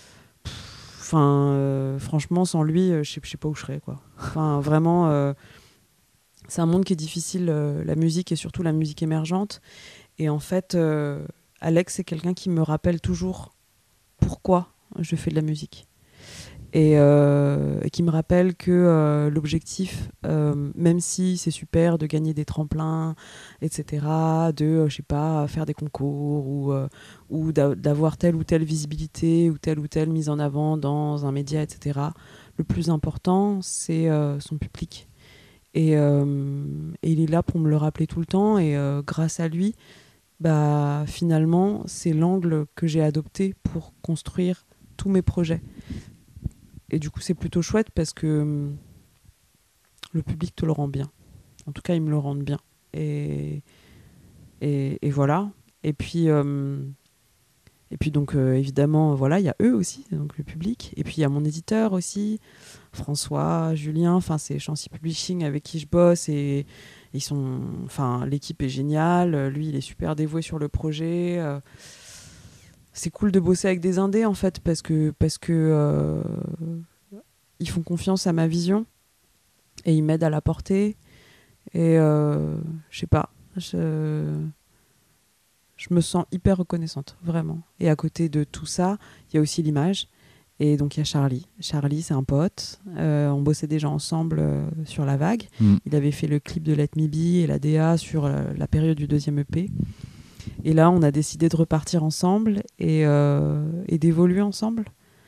Franchement, sans lui, je sais pas où je serais, quoi. Enfin, vraiment, c'est un monde qui est difficile, la musique et surtout la musique émergente. Et en fait, Alex, c'est quelqu'un qui me rappelle toujours pourquoi je fais de la musique. Et qui me rappelle que l'objectif, même si c'est super de gagner des tremplins, etc., de, faire des concours ou d'avoir telle ou telle visibilité ou telle mise en avant dans un média, etc., le plus important, c'est son public. Et il est là pour me le rappeler tout le temps. Et grâce à lui, finalement, c'est l'angle que j'ai adopté pour construire tous mes projets. Et du coup, c'est plutôt chouette parce que le public te le rend bien. En tout cas, ils me le rendent bien. Et voilà. Et puis donc, évidemment, voilà, il y a eux aussi, donc le public. Et puis, il y a mon éditeur aussi, François, Julien. Enfin, c'est Chancy Publishing avec qui je bosse. Et ils sont... Enfin, l'équipe est géniale. Lui, il est super dévoué sur le projet. C'est cool de bosser avec des indés, en fait, parce que ils font confiance à ma vision. Et ils m'aident à la porter. Et je sais pas... Je me sens hyper reconnaissante, vraiment. Et à côté de tout ça, il y a aussi l'image. Et donc, il y a Charlie. Charlie, c'est un pote. On bossait déjà ensemble sur La Vague. Il avait fait le clip de Let Me Be et la DA sur la période du 2e EP. Et là, on a décidé de repartir ensemble et d'évoluer ensemble.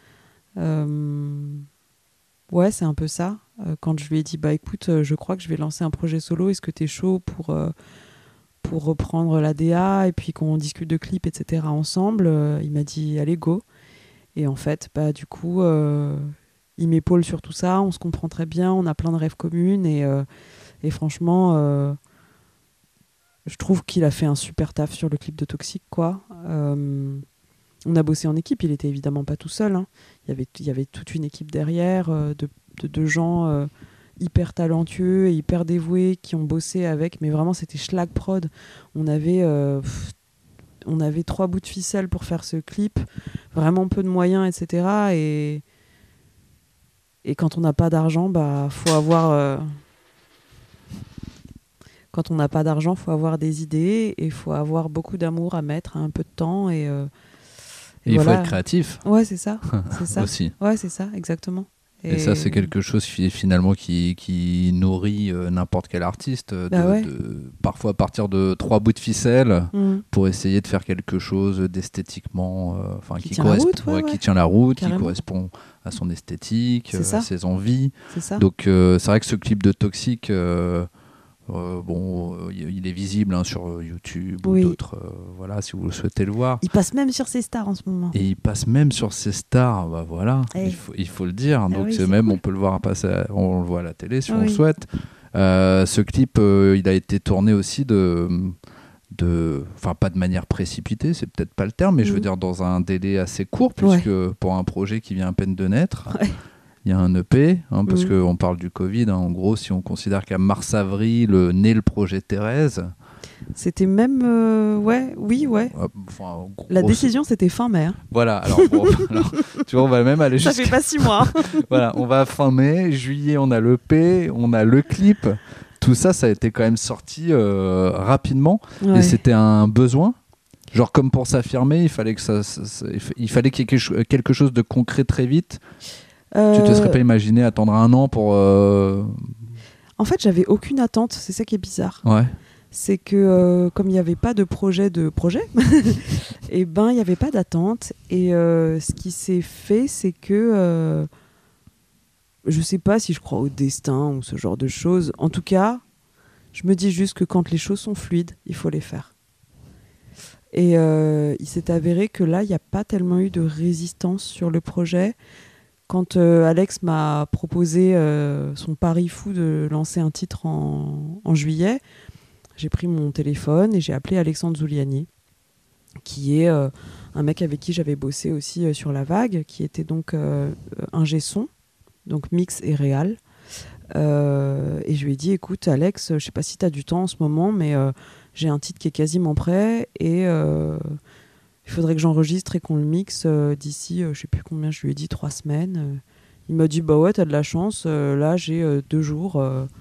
Ouais, c'est un peu ça. Quand je lui ai dit, bah écoute, je crois que je vais lancer un projet solo. Est-ce que t'es chaud pour reprendre la DA et puis qu'on discute de clips, etc. ensemble, il m'a dit allez go. Et en fait, bah du coup, il m'épaule sur tout ça, on se comprend très bien, on a plein de rêves communs et franchement, je trouve qu'il a fait un super taf sur le clip de Toxique, quoi. On a bossé en équipe, il était évidemment pas tout seul, hein. Il y avait toute une équipe derrière de gens hyper talentueux et hyper dévoués qui ont bossé avec, mais vraiment c'était schlag prod. On avait 3 bouts de ficelle pour faire ce clip, vraiment peu de moyens, etc. Et quand on n'a pas d'argent, bah faut avoir quand on n'a pas d'argent, faut avoir des idées et faut avoir beaucoup d'amour à mettre, un peu de temps et il voilà. faut être créatif. Ouais, c'est ça, c'est ça. Aussi. Ouais, c'est ça, exactement. Et ça, c'est quelque chose finalement qui nourrit n'importe quel artiste, de parfois partir de 3 bouts de ficelle pour essayer de faire quelque chose d'esthétiquement, qui tient la route, carrément. qui correspond à son esthétique, à ça. ses envies. C'est ça. Donc c'est vrai que ce clip de Toxique, il est visible sur YouTube ou d'autres, voilà, si vous souhaitez le voir. Il passe même sur ses stars en ce moment. Et il passe même sur ses stars, bah voilà, il faut le dire. Donc oui, même cool. on peut le voir on le voit à la télé si on le souhaite. Ce clip, il a été tourné aussi enfin pas de manière précipitée, c'est peut-être pas le terme, mais je veux dire dans un délai assez court, puisque pour un projet qui vient à peine de naître. Il y a un EP, parce qu'on parle du Covid. En gros, si on considère qu'à mars-avril naît le projet Thérèse. C'était même... oui. Enfin, la décision, c'était fin mai. Hein. Voilà, alors, tu vois, on va même aller jusqu'à... Ça fait pas 6 mois. Voilà, on va fin mai, juillet, on a l'EP, on a le clip. Tout ça, ça a été quand même sorti rapidement. Ouais. Et c'était un besoin. Genre, comme pour s'affirmer, il fallait qu'il y ait quelque chose de concret très vite. Tu te serais pas imaginé attendre 1 an pour... En fait, j'avais aucune attente, c'est ça qui est bizarre. Ouais. C'est que comme il n'y avait pas de projet, et ben il n'y avait pas d'attente. Et ce qui s'est fait, c'est que je sais pas si je crois au destin ou ce genre de choses. En tout cas, je me dis juste que quand les choses sont fluides, il faut les faire. Et il s'est avéré que là, il n'y a pas tellement eu de résistance sur le projet. Quand Alex m'a proposé son pari fou de lancer un titre en juillet, j'ai pris mon téléphone et j'ai appelé Alexandre Zuliani, qui est un mec avec qui j'avais bossé aussi sur La Vague, qui était donc ingé son, donc mix et réal. Et je lui ai dit, écoute Alex, je sais pas si tu as du temps en ce moment, mais j'ai un titre qui est quasiment prêt et... il faudrait que j'enregistre et qu'on le mixe d'ici, je sais plus combien, je lui ai dit 3 semaines. Il m'a dit, bah ouais, t'as de la chance, là j'ai 2 jours,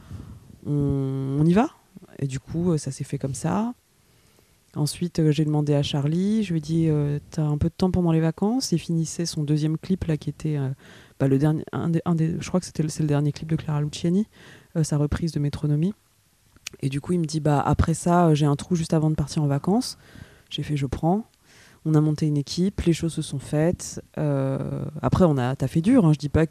on y va. Et du coup, ça s'est fait comme ça. Ensuite, j'ai demandé à Charlie, je lui ai dit, t'as un peu de temps pendant les vacances. Il finissait son 2e clip, là, qui était le dernier, je crois que c'est le dernier clip de Clara Luciani, sa reprise de Métronomie. Et du coup, il me dit, bah après ça, j'ai un trou juste avant de partir en vacances. J'ai fait, je prends. On a monté une équipe, les choses se sont faites. Après, t'as fait dur. Hein. Je dis pas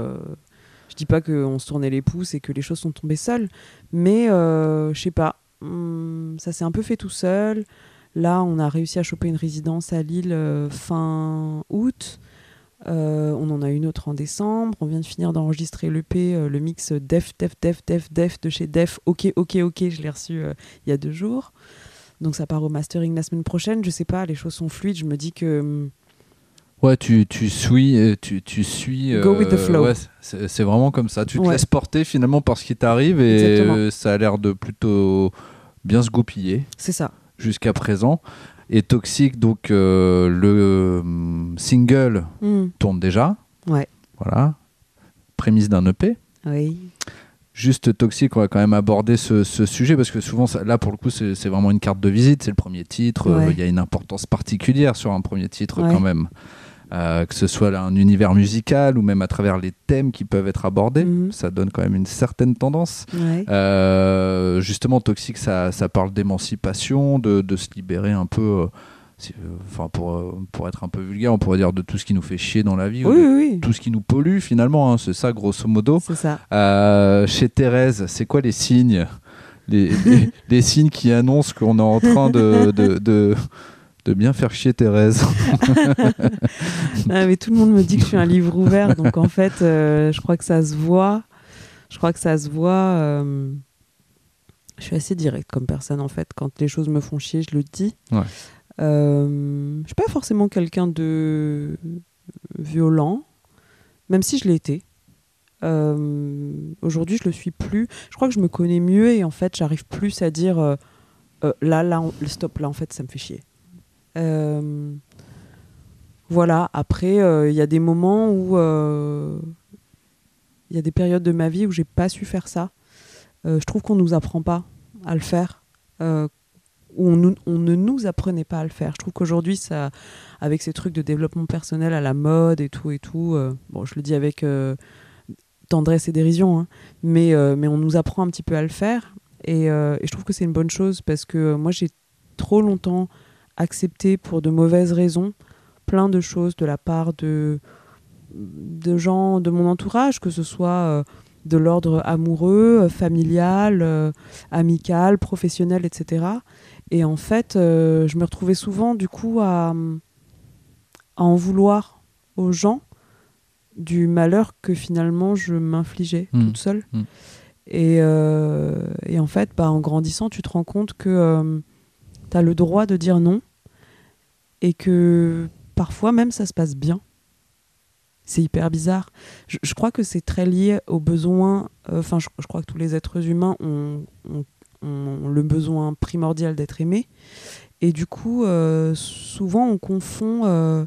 qu'on se tournait les pouces et que les choses sont tombées seules. Mais je sais pas. Ça s'est un peu fait tout seul. Là, on a réussi à choper une résidence à Lille fin août. On en a une autre en décembre. On vient de finir d'enregistrer l'EP, le mix Def de chez Def. Ok, je l'ai reçu il y a 2 jours. Donc ça part au mastering la semaine prochaine. Je sais pas, les choses sont fluides. Je me dis que... Ouais, tu suis. Go with the flow. Ouais, c'est vraiment comme ça. Tu te laisses porter finalement par ce qui t'arrive et ça a l'air de plutôt bien se goupiller. C'est ça. Jusqu'à présent. Et Toxique, donc le single tourne déjà. Ouais. Voilà. Prémisse d'un EP. Oui. Juste Toxique, on va quand même aborder ce sujet parce que souvent, là pour le coup, c'est vraiment une carte de visite. C'est le premier titre. Il y a une importance particulière sur un premier titre quand même. Que ce soit là, un univers musical ou même à travers les thèmes qui peuvent être abordés, ça donne quand même une certaine tendance. Justement, Toxique, ça parle d'émancipation, de se libérer un peu, pour être un peu vulgaire, on pourrait dire de tout ce qui nous fait chier dans la vie, tout ce qui nous pollue finalement, hein, c'est ça grosso modo. C'est ça. Chez Thérèse, c'est quoi les signes les signes qui annoncent qu'on est en train de bien faire chier Thérèse. Mais tout le monde me dit que je suis un livre ouvert, donc en fait, je crois que ça se voit. Je suis assez directe comme personne en fait. Quand les choses me font chier, je le dis. Ouais. Je suis pas forcément quelqu'un de violent, même si je l'ai été. Aujourd'hui, je le suis plus. Je crois que je me connais mieux et en fait, j'arrive plus à dire stop, là en fait, ça me fait chier. Voilà, après il y a des moments où il y a des périodes de ma vie où j'ai pas su faire ça. Je trouve qu'on nous apprend pas à le faire, où on ne nous apprenait pas à le faire. Je trouve qu'aujourd'hui, ça, avec ces trucs de développement personnel à la mode et tout, bon, je le dis avec tendresse et dérision, hein, mais on nous apprend un petit peu à le faire et je trouve que c'est une bonne chose parce que moi j'ai trop longtemps accepter pour de mauvaises raisons plein de choses de la part de gens de mon entourage, que ce soit de l'ordre amoureux, familial, amical, professionnel, etc. Et en fait, je me retrouvais souvent du coup à en vouloir aux gens du malheur que finalement je m'infligeais toute seule. Et en fait, en grandissant, tu te rends compte que tu as le droit de dire non et que parfois même ça se passe bien. C'est hyper bizarre. Je crois que c'est très lié aux besoins. Je crois que tous les êtres humains ont le besoin primordial d'être aimés. Et du coup, souvent on confond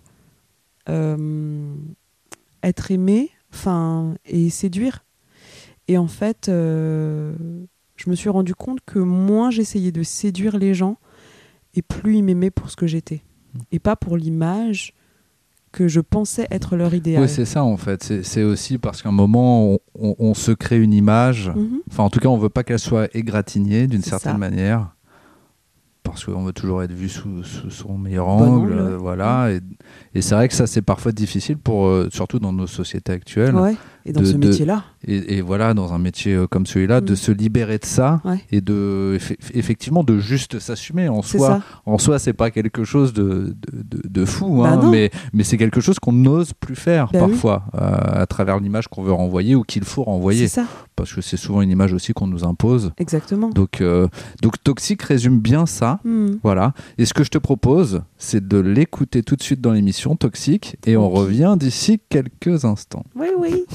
être aimé et séduire. Et en fait, je me suis rendu compte que moins j'essayais de séduire les gens et plus ils m'aimaient pour ce que j'étais. Et pas pour l'image que je pensais être leur idéal. Oui, c'est ça en fait. C'est aussi parce qu'à un moment, on se crée une image. Enfin, en tout cas, on ne veut pas qu'elle soit égratignée d'une certaine manière. Parce qu'on veut toujours être vu sous son meilleur angle. Voilà. Et c'est vrai que ça, c'est parfois difficile, surtout dans nos sociétés actuelles. Ouais. Et dans ce métier-là. Et voilà, dans un métier comme celui-là, de se libérer de ça et effectivement de juste s'assumer. En soi, c'est pas quelque chose de fou, hein, mais c'est quelque chose qu'on n'ose plus faire parfois à travers l'image qu'on veut renvoyer ou qu'il faut renvoyer. C'est ça. Parce que c'est souvent une image aussi qu'on nous impose. Exactement. Donc Toxique résume bien ça. Voilà. Et ce que je te propose, c'est de l'écouter tout de suite dans l'émission Toxique et on revient d'ici quelques instants. Oui.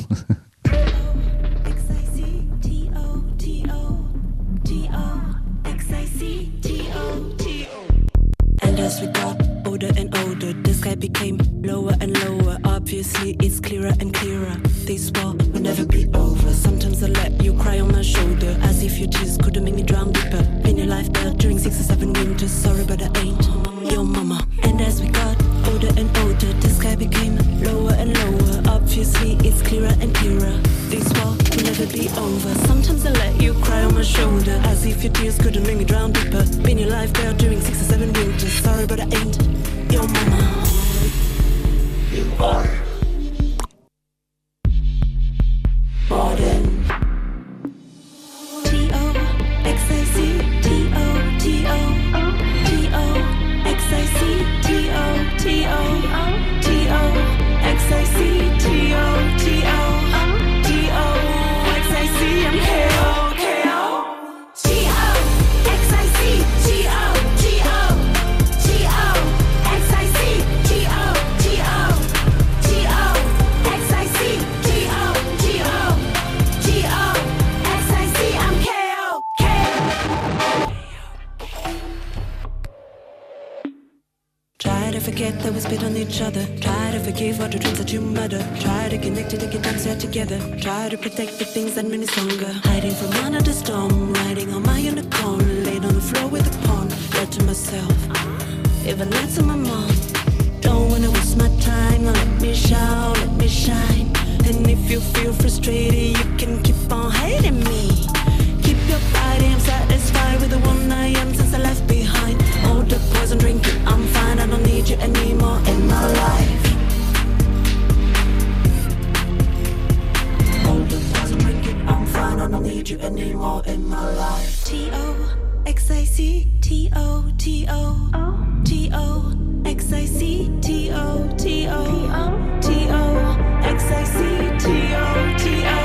And as we got older and older, the sky became lower and lower. Obviously, it's clearer and clearer. This war will never be over. Sometimes I let you cry on my shoulder, as if your tears could have made me drown deeper. Been your life there during 6 or 7 winters. Sorry, but I ain't your mama. And as we got older and older, the sky became lower and lower. Obviously, it's clearer and clearer. This war will never be over. Sometimes I let you cry on my shoulder, as if your tears could have made me drown deeper. Been your life there during 6 or 7 winters. Sorry, but I ain't your mama. You are modern. T-O-X-I-C, T-O-T-O, T-O-X-I-C, T-O-T-O, T-O-X-I-C. Try to forget that we spit on each other. Try to forgive all the dreams that you murder. Try to connect to get them set together. Try to protect the things that made us longer. Hiding from under the storm, riding on my unicorn, laid on the floor with a pawn. Right to myself, even not to my mom. Don't wanna waste my time, now let me shout, let me shine. And if you feel frustrated, you can keep on hating me. Keep your fighting, I'm satisfied with the one I am since I left behind. All the poison drinking, I'm fine, I don't need you anymore in my life. All the poison drinking, I'm fine, I don't need you anymore in my life. T-O-X-I-C, T-O-T-O, T-O-X-I-C, T-O-T-O, T-O-X-I-C, T-O-T-O.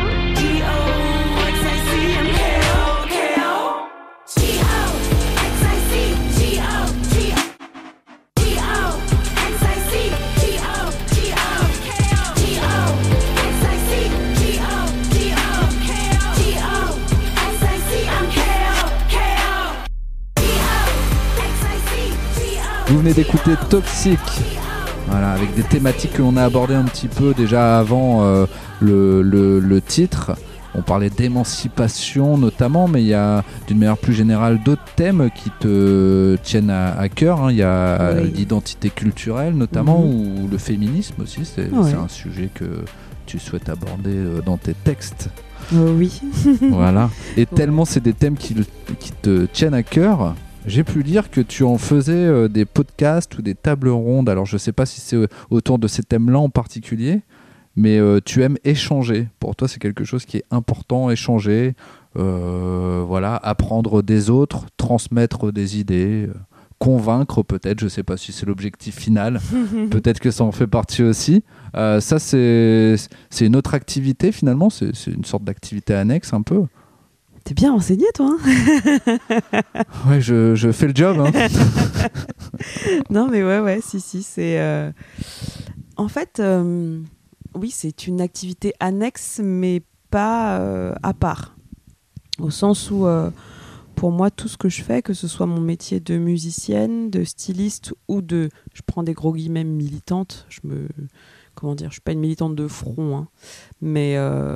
Vous venez d'écouter Toxic, voilà, avec des thématiques que l'on a abordées un petit peu déjà avant le titre. On parlait d'émancipation notamment, mais il y a d'une manière plus générale d'autres thèmes qui te tiennent à cœur. Hein. Il y a l'identité culturelle notamment, ou le féminisme aussi, c'est un sujet que tu souhaites aborder dans tes textes. Oui. Voilà. Et tellement c'est des thèmes qui te tiennent à cœur. J'ai pu lire que tu en faisais des podcasts ou des tables rondes. Alors je ne sais pas si c'est autour de ces thèmes-là en particulier, mais tu aimes échanger. Pour toi, c'est quelque chose qui est important, échanger, voilà, apprendre des autres, transmettre des idées, convaincre peut-être. Je ne sais pas si c'est l'objectif final. Peut-être que ça en fait partie aussi. Ça, c'est une autre activité finalement. C'est une sorte d'activité annexe un peu. T'es bien renseigné, toi. Ouais, je fais le job. Hein. Non, mais ouais, si, c'est... En fait, oui, c'est une activité annexe, mais pas à part. Au sens où, pour moi, tout ce que je fais, que ce soit mon métier de musicienne, de styliste ou de... Je prends des gros guillemets militante. Comment dire, je suis pas une militante de front, hein, mais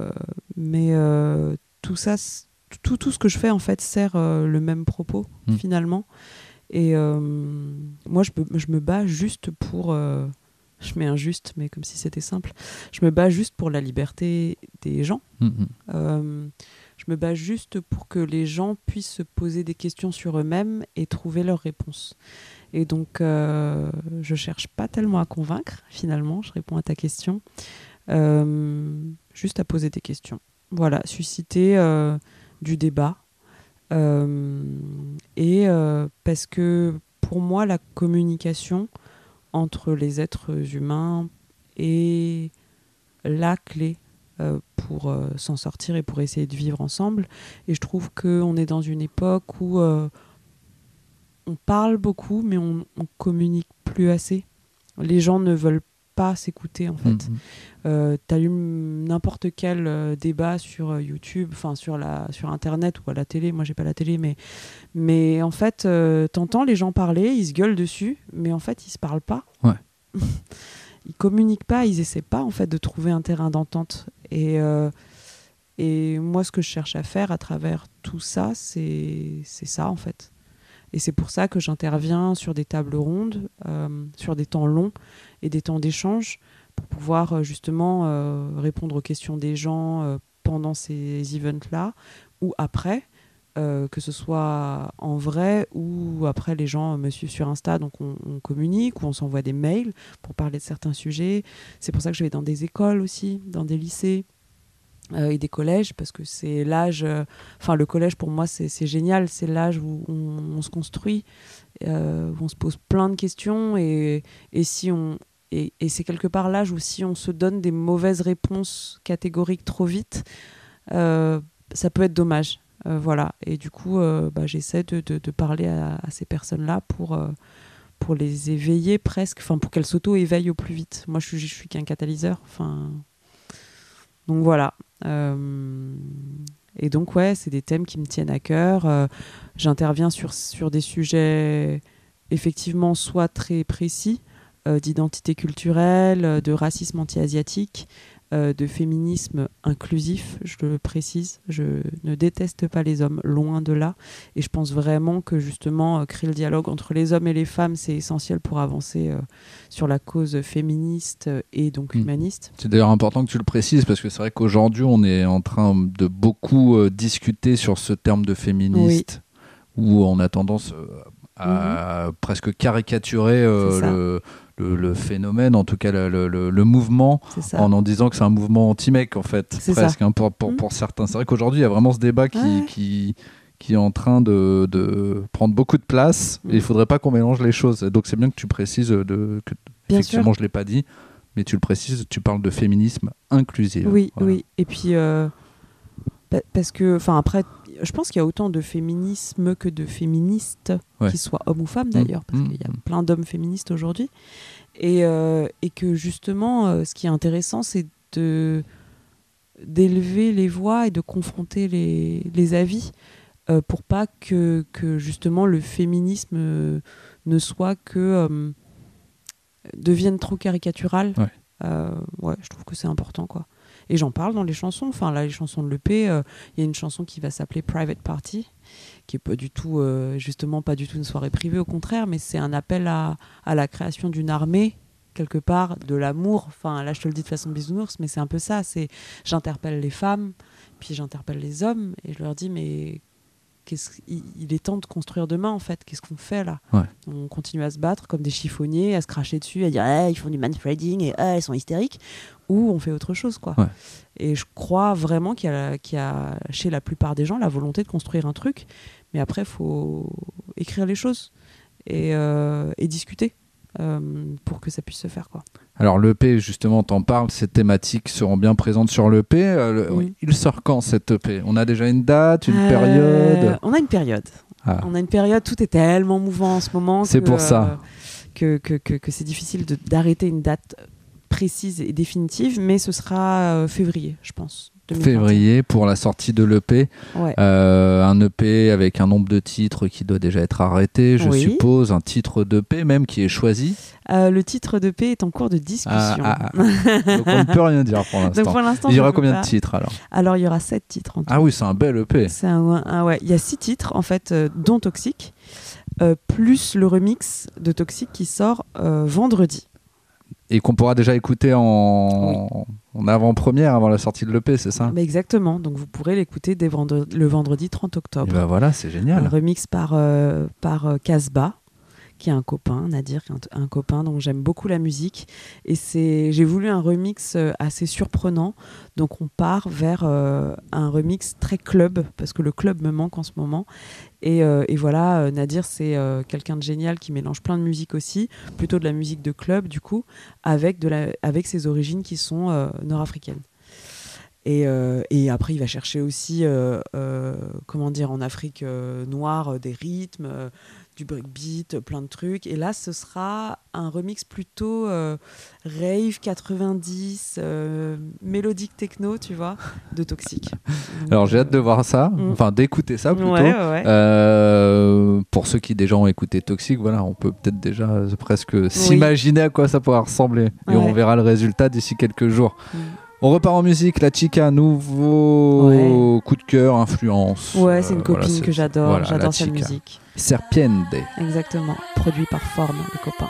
tout ça... Tout ce que je fais en fait sert le même propos finalement, et moi je me bats juste pour je mets un juste mais comme si c'était simple, je me bats juste pour la liberté des gens. Je me bats juste pour que les gens puissent se poser des questions sur eux-mêmes et trouver leurs réponses, et donc je cherche pas tellement à convaincre finalement, je réponds à ta question, juste à poser des questions, voilà, susciter du débat, et parce que pour moi la communication entre les êtres humains est la clé pour s'en sortir et pour essayer de vivre ensemble, et je trouve qu'on est dans une époque où on parle beaucoup mais on communique plus assez, les gens ne veulent pas s'écouter en fait. T'allumes n'importe quel débat sur YouTube, enfin sur internet ou à la télé, moi j'ai pas la télé, mais en fait t'entends les gens parler, ils se gueulent dessus, mais en fait ils se parlent pas. Ils communiquent pas, ils essaient pas en fait de trouver un terrain d'entente, et moi ce que je cherche à faire à travers tout ça, c'est ça en fait. Et c'est pour ça que j'interviens sur des tables rondes, sur des temps longs et des temps d'échange, pour pouvoir justement répondre aux questions des gens pendant ces events-là, ou après, que ce soit en vrai, ou après les gens me suivent sur Insta, donc on communique, ou on s'envoie des mails pour parler de certains sujets. C'est pour ça que je vais dans des écoles aussi, dans des lycées, et des collèges, parce que c'est l'âge, le collège pour moi c'est génial, c'est l'âge où on se construit, où on se pose plein de questions, et si et c'est quelque part l'âge où si on se donne des mauvaises réponses catégoriques trop vite, ça peut être dommage. Voilà. Et du coup, j'essaie de parler à ces personnes-là pour les éveiller presque, pour qu'elles s'auto-éveillent au plus vite. Moi, je suis qu'un catalyseur. Donc voilà. Et donc, ouais, c'est des thèmes qui me tiennent à cœur. J'interviens sur des sujets effectivement soit très précis, d'identité culturelle, de racisme anti-asiatique, de féminisme inclusif, je le précise. Je ne déteste pas les hommes, loin de là. Et je pense vraiment que justement, créer le dialogue entre les hommes et les femmes, c'est essentiel pour avancer sur la cause féministe et donc humaniste. C'est d'ailleurs important que tu le précises, parce que c'est vrai qu'aujourd'hui, on est en train de beaucoup discuter sur ce terme de féministe, où on a tendance à presque caricaturer le phénomène, en tout cas le mouvement, en disant que c'est un mouvement anti-mec, en fait, c'est presque, hein, pour certains. C'est vrai qu'aujourd'hui, il y a vraiment ce débat qui est en train de prendre beaucoup de place, et il ne faudrait pas qu'on mélange les choses. Donc c'est bien que tu précises que effectivement, je ne l'ai pas dit, mais tu le précises, tu parles de féminisme inclusif. Oui, voilà. oui. Et puis, parce que, après, je pense qu'il y a autant de féminisme que de féministes, qu'ils soient hommes ou femmes d'ailleurs, parce qu'il y a plein d'hommes féministes aujourd'hui. Et que justement, ce qui est intéressant, c'est d'élever les voix et de confronter les avis pour pas que justement le féminisme ne soit que devienne trop caricatural. Je trouve que c'est important, quoi. Et j'en parle dans les chansons. Là, les chansons de l'EP, il y a une chanson qui va s'appeler Private Party, qui est pas du tout, justement, pas du tout une soirée privée, au contraire, mais c'est un appel à la création d'une armée, quelque part, de l'amour. Là, je te le dis de façon bisounours, mais c'est un peu ça. J'interpelle les femmes, puis j'interpelle les hommes, et je leur dis, mais il est temps de construire demain, en fait. Qu'est-ce qu'on fait là ? On continue à se battre comme des chiffonniers, à se cracher dessus, à dire ils font du manspreading et ils sont hystériques, ou on fait autre chose, quoi. Et je crois vraiment qu'il y a chez la plupart des gens la volonté de construire un truc, mais après il faut écrire les choses et discuter pour que ça puisse se faire, quoi. Alors l'EP, justement, t'en parles, ces thématiques seront bien présentes sur l'EP. Il sort quand, cette EP ? On a déjà une date, une période ? On a une période. On a une période, tout est tellement mouvant en ce moment. C'est pour ça. Que c'est difficile d'arrêter une date précise et définitive, mais ce sera février, je pense. 2021. Février pour la sortie de l'EP. Un EP avec un nombre de titres qui doit déjà être arrêté, je suppose. Un titre d'EP même qui est choisi. Le titre d'EP est en cours de discussion. Donc on ne peut rien dire pour l'instant. Donc pour l'instant, il y aura combien de titres alors ? Alors il y aura 7 titres en tout. Ah oui, c'est un bel EP. Il y a 6 titres en fait, dont Toxic, plus le remix de Toxic qui sort vendredi. Et qu'on pourra déjà écouter en avant-première avant la sortie de l'EP, c'est ça ? Exactement, donc vous pourrez l'écouter le vendredi 30 octobre. Et voilà, c'est génial. Un remix par Casbah, qui est un copain, Nadir, qui est un copain, donc j'aime beaucoup la musique. Et j'ai voulu un remix assez surprenant, donc on part vers un remix très club, parce que le club me manque en ce moment. Et voilà, Nadir, c'est quelqu'un de génial qui mélange plein de musique aussi, plutôt de la musique de club du coup, avec ses origines qui sont nord-africaines. Et après, il va chercher aussi, en Afrique noire, des rythmes, du breakbeat, plein de trucs. Et là, ce sera un remix plutôt rave 90, mélodique techno, tu vois, de Toxic. Alors, j'ai hâte de voir ça, d'écouter ça plutôt. Pour ceux qui déjà ont écouté Toxic, voilà, on peut peut-être déjà presque s'imaginer à quoi ça pourra ressembler. Et on verra le résultat d'ici quelques jours. On repart en musique, La Chica, nouveau coup de cœur, influence. C'est une copine que j'adore, j'adore sa musique. Serpiente. Exactement, produit par Forme, le copain.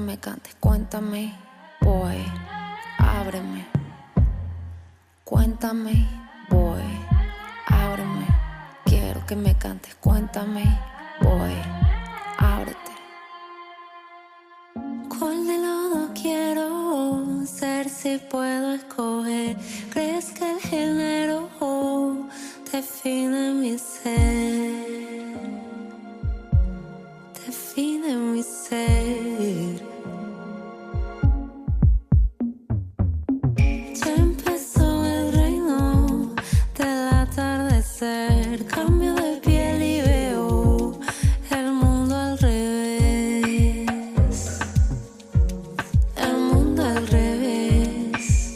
me cantes, cuéntame, boy, ábreme. Cuéntame, boy, ábreme. Quiero que me cantes, cuéntame, boy, ábrete. ¿Cuál de los dos quiero ser si puedo escoger? ¿Crees que el género define mi ser? Define mi ser. Ya empezó el reino del atardecer. Cambio de piel y veo el mundo al revés. El mundo al revés.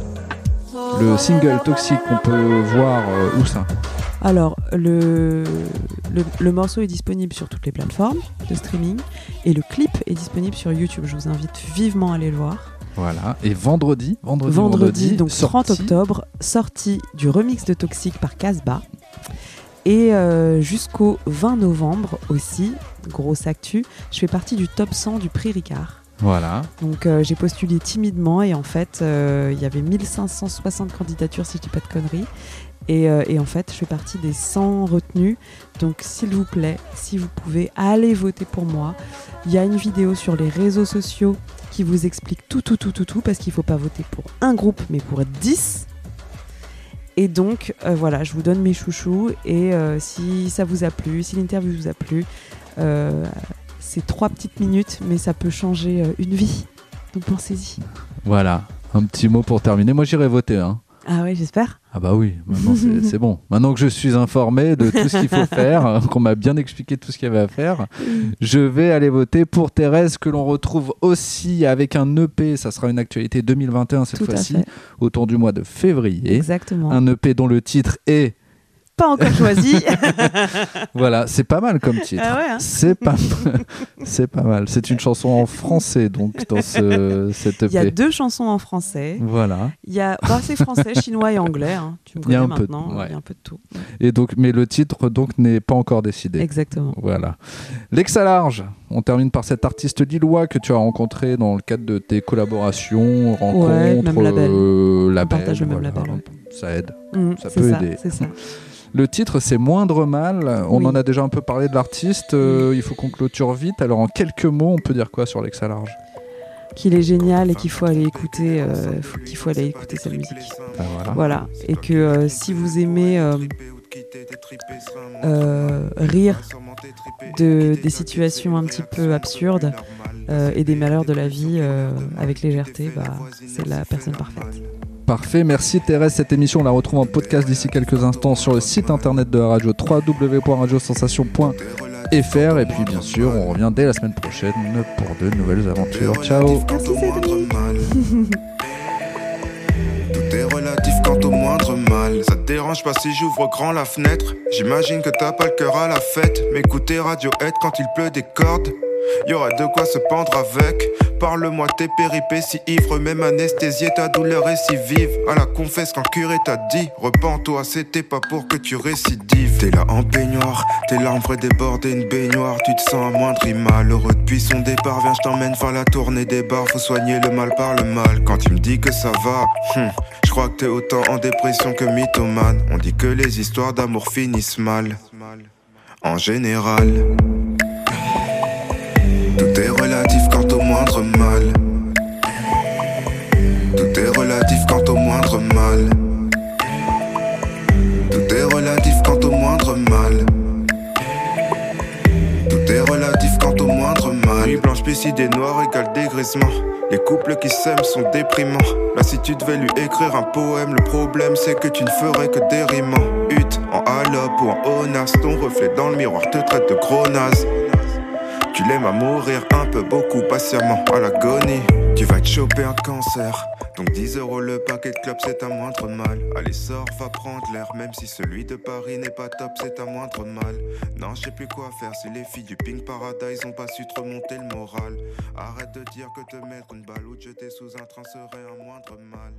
Le single Toxique qu'on peut voir où ça? Alors, le morceau est disponible sur toutes les plateformes de streaming et le clip est disponible sur YouTube. Je vous invite vivement à aller le voir. Voilà, et vendredi, donc sortie. 30 octobre, sortie du remix de Toxique par Casbah. Et jusqu'au 20 novembre aussi, grosse actu, je fais partie du top 100 du prix Ricard. Voilà. Donc j'ai postulé timidement et en fait il y avait 1560 candidatures si je dis pas de conneries. Et en fait je fais partie des 100 retenus. Donc s'il vous plaît, si vous pouvez, allez voter pour moi. Il y a une vidéo sur les réseaux sociaux qui vous explique tout parce qu'il ne faut pas voter pour un groupe mais pour 10. Et donc voilà, je vous donne mes chouchous et si ça vous a plu, si l'interview vous a plu, c'est 3 petites minutes mais ça peut changer une vie. Donc pensez-y. Voilà, un petit mot pour terminer. Moi j'irai voter, hein. Ah ouais, j'espère. Ah bah oui, maintenant c'est bon. Maintenant que je suis informé de tout ce qu'il faut faire, qu'on m'a bien expliqué tout ce qu'il y avait à faire, je vais aller voter pour Thérèse, que l'on retrouve aussi avec un EP. Ça sera une actualité 2021 cette fois-ci, autour du mois de février. Exactement. Un EP dont le titre est... Pas encore choisi. Voilà, c'est pas mal comme titre. Ah ouais, hein. C'est pas mal. C'est une chanson en français donc dans cette EP. Il y a 2 chansons en français. Voilà. Il y a c'est français, chinois et anglais. Hein. Tu me connais maintenant. Il y a un peu de tout. Et donc, mais le titre donc n'est pas encore décidé. Exactement. Voilà. L'ex à large. On termine par cet artiste lillois que tu as rencontré dans le cadre de tes collaborations, rencontres, même label. On partage le même label. Ça aide. Ça peut aider. C'est ça. Le titre, c'est Moindre Mal. On en a déjà un peu parlé de l'artiste. Il faut qu'on clôture vite. Alors, en quelques mots, on peut dire quoi sur l'ex à large? Qu'il est génial et qu'il faut aller écouter, sa musique. Voilà. Et que si vous aimez rire des situations un petit peu absurdes et des malheurs de la vie avec légèreté, c'est la personne parfaite. Parfait, merci Thérèse. Cette émission, on la retrouve en podcast d'ici quelques instants sur le site internet de la radio, www.radiosensation.fr. Et puis bien sûr, on revient dès la semaine prochaine pour de nouvelles aventures. Ciao. Merci Cédric. Tout est relatif quant au moindre mal. Ça te dérange pas si j'ouvre grand la fenêtre? J'imagine que t'as pas le cœur à la fête. M'écouter Radiohead quand il pleut des cordes, y'aurait de quoi se pendre avec. Parle-moi tes péripéties, ivre, même anesthésié, ta douleur est si vive. À la confesse quand le curé t'a dit repens-toi, c'était pas pour que tu récidives. T'es là en peignoir, tes larmes feraient déborder une baignoire. Tu te sens amoindri, malheureux depuis son départ. Viens, je t'emmène faire la tournée des bars. Faut soigner le mal par le mal. Quand tu me dis que ça va, je crois que t'es autant en dépression que mythomane. On dit que les histoires d'amour finissent mal, en général. Tout est relatif quant au moindre mal. Tout est relatif quant au moindre mal. Tout est relatif quant au moindre mal. Tout est relatif quant au moindre mal. Nuit blanche, piscine noir égale dégrisement. Les couples qui s'aiment sont déprimants. Là si tu devais lui écrire un poème, le problème c'est que tu ne ferais que des rimants. Hutte, en halope ou en onas, ton reflet dans le miroir te traite de gros naze. Tu l'aimes à mourir un peu, beaucoup, patiemment à l'agonie. Tu vas te choper un cancer, donc 10 € le paquet de clopes, c'est un moindre mal. Allez sors, va prendre l'air, même si celui de Paris n'est pas top, c'est un moindre mal. Non, je sais plus quoi faire si les filles du Pink Paradise ont pas su te remonter le moral. Arrête de dire que te mettre une balle ou te jeter sous un train serait un moindre mal.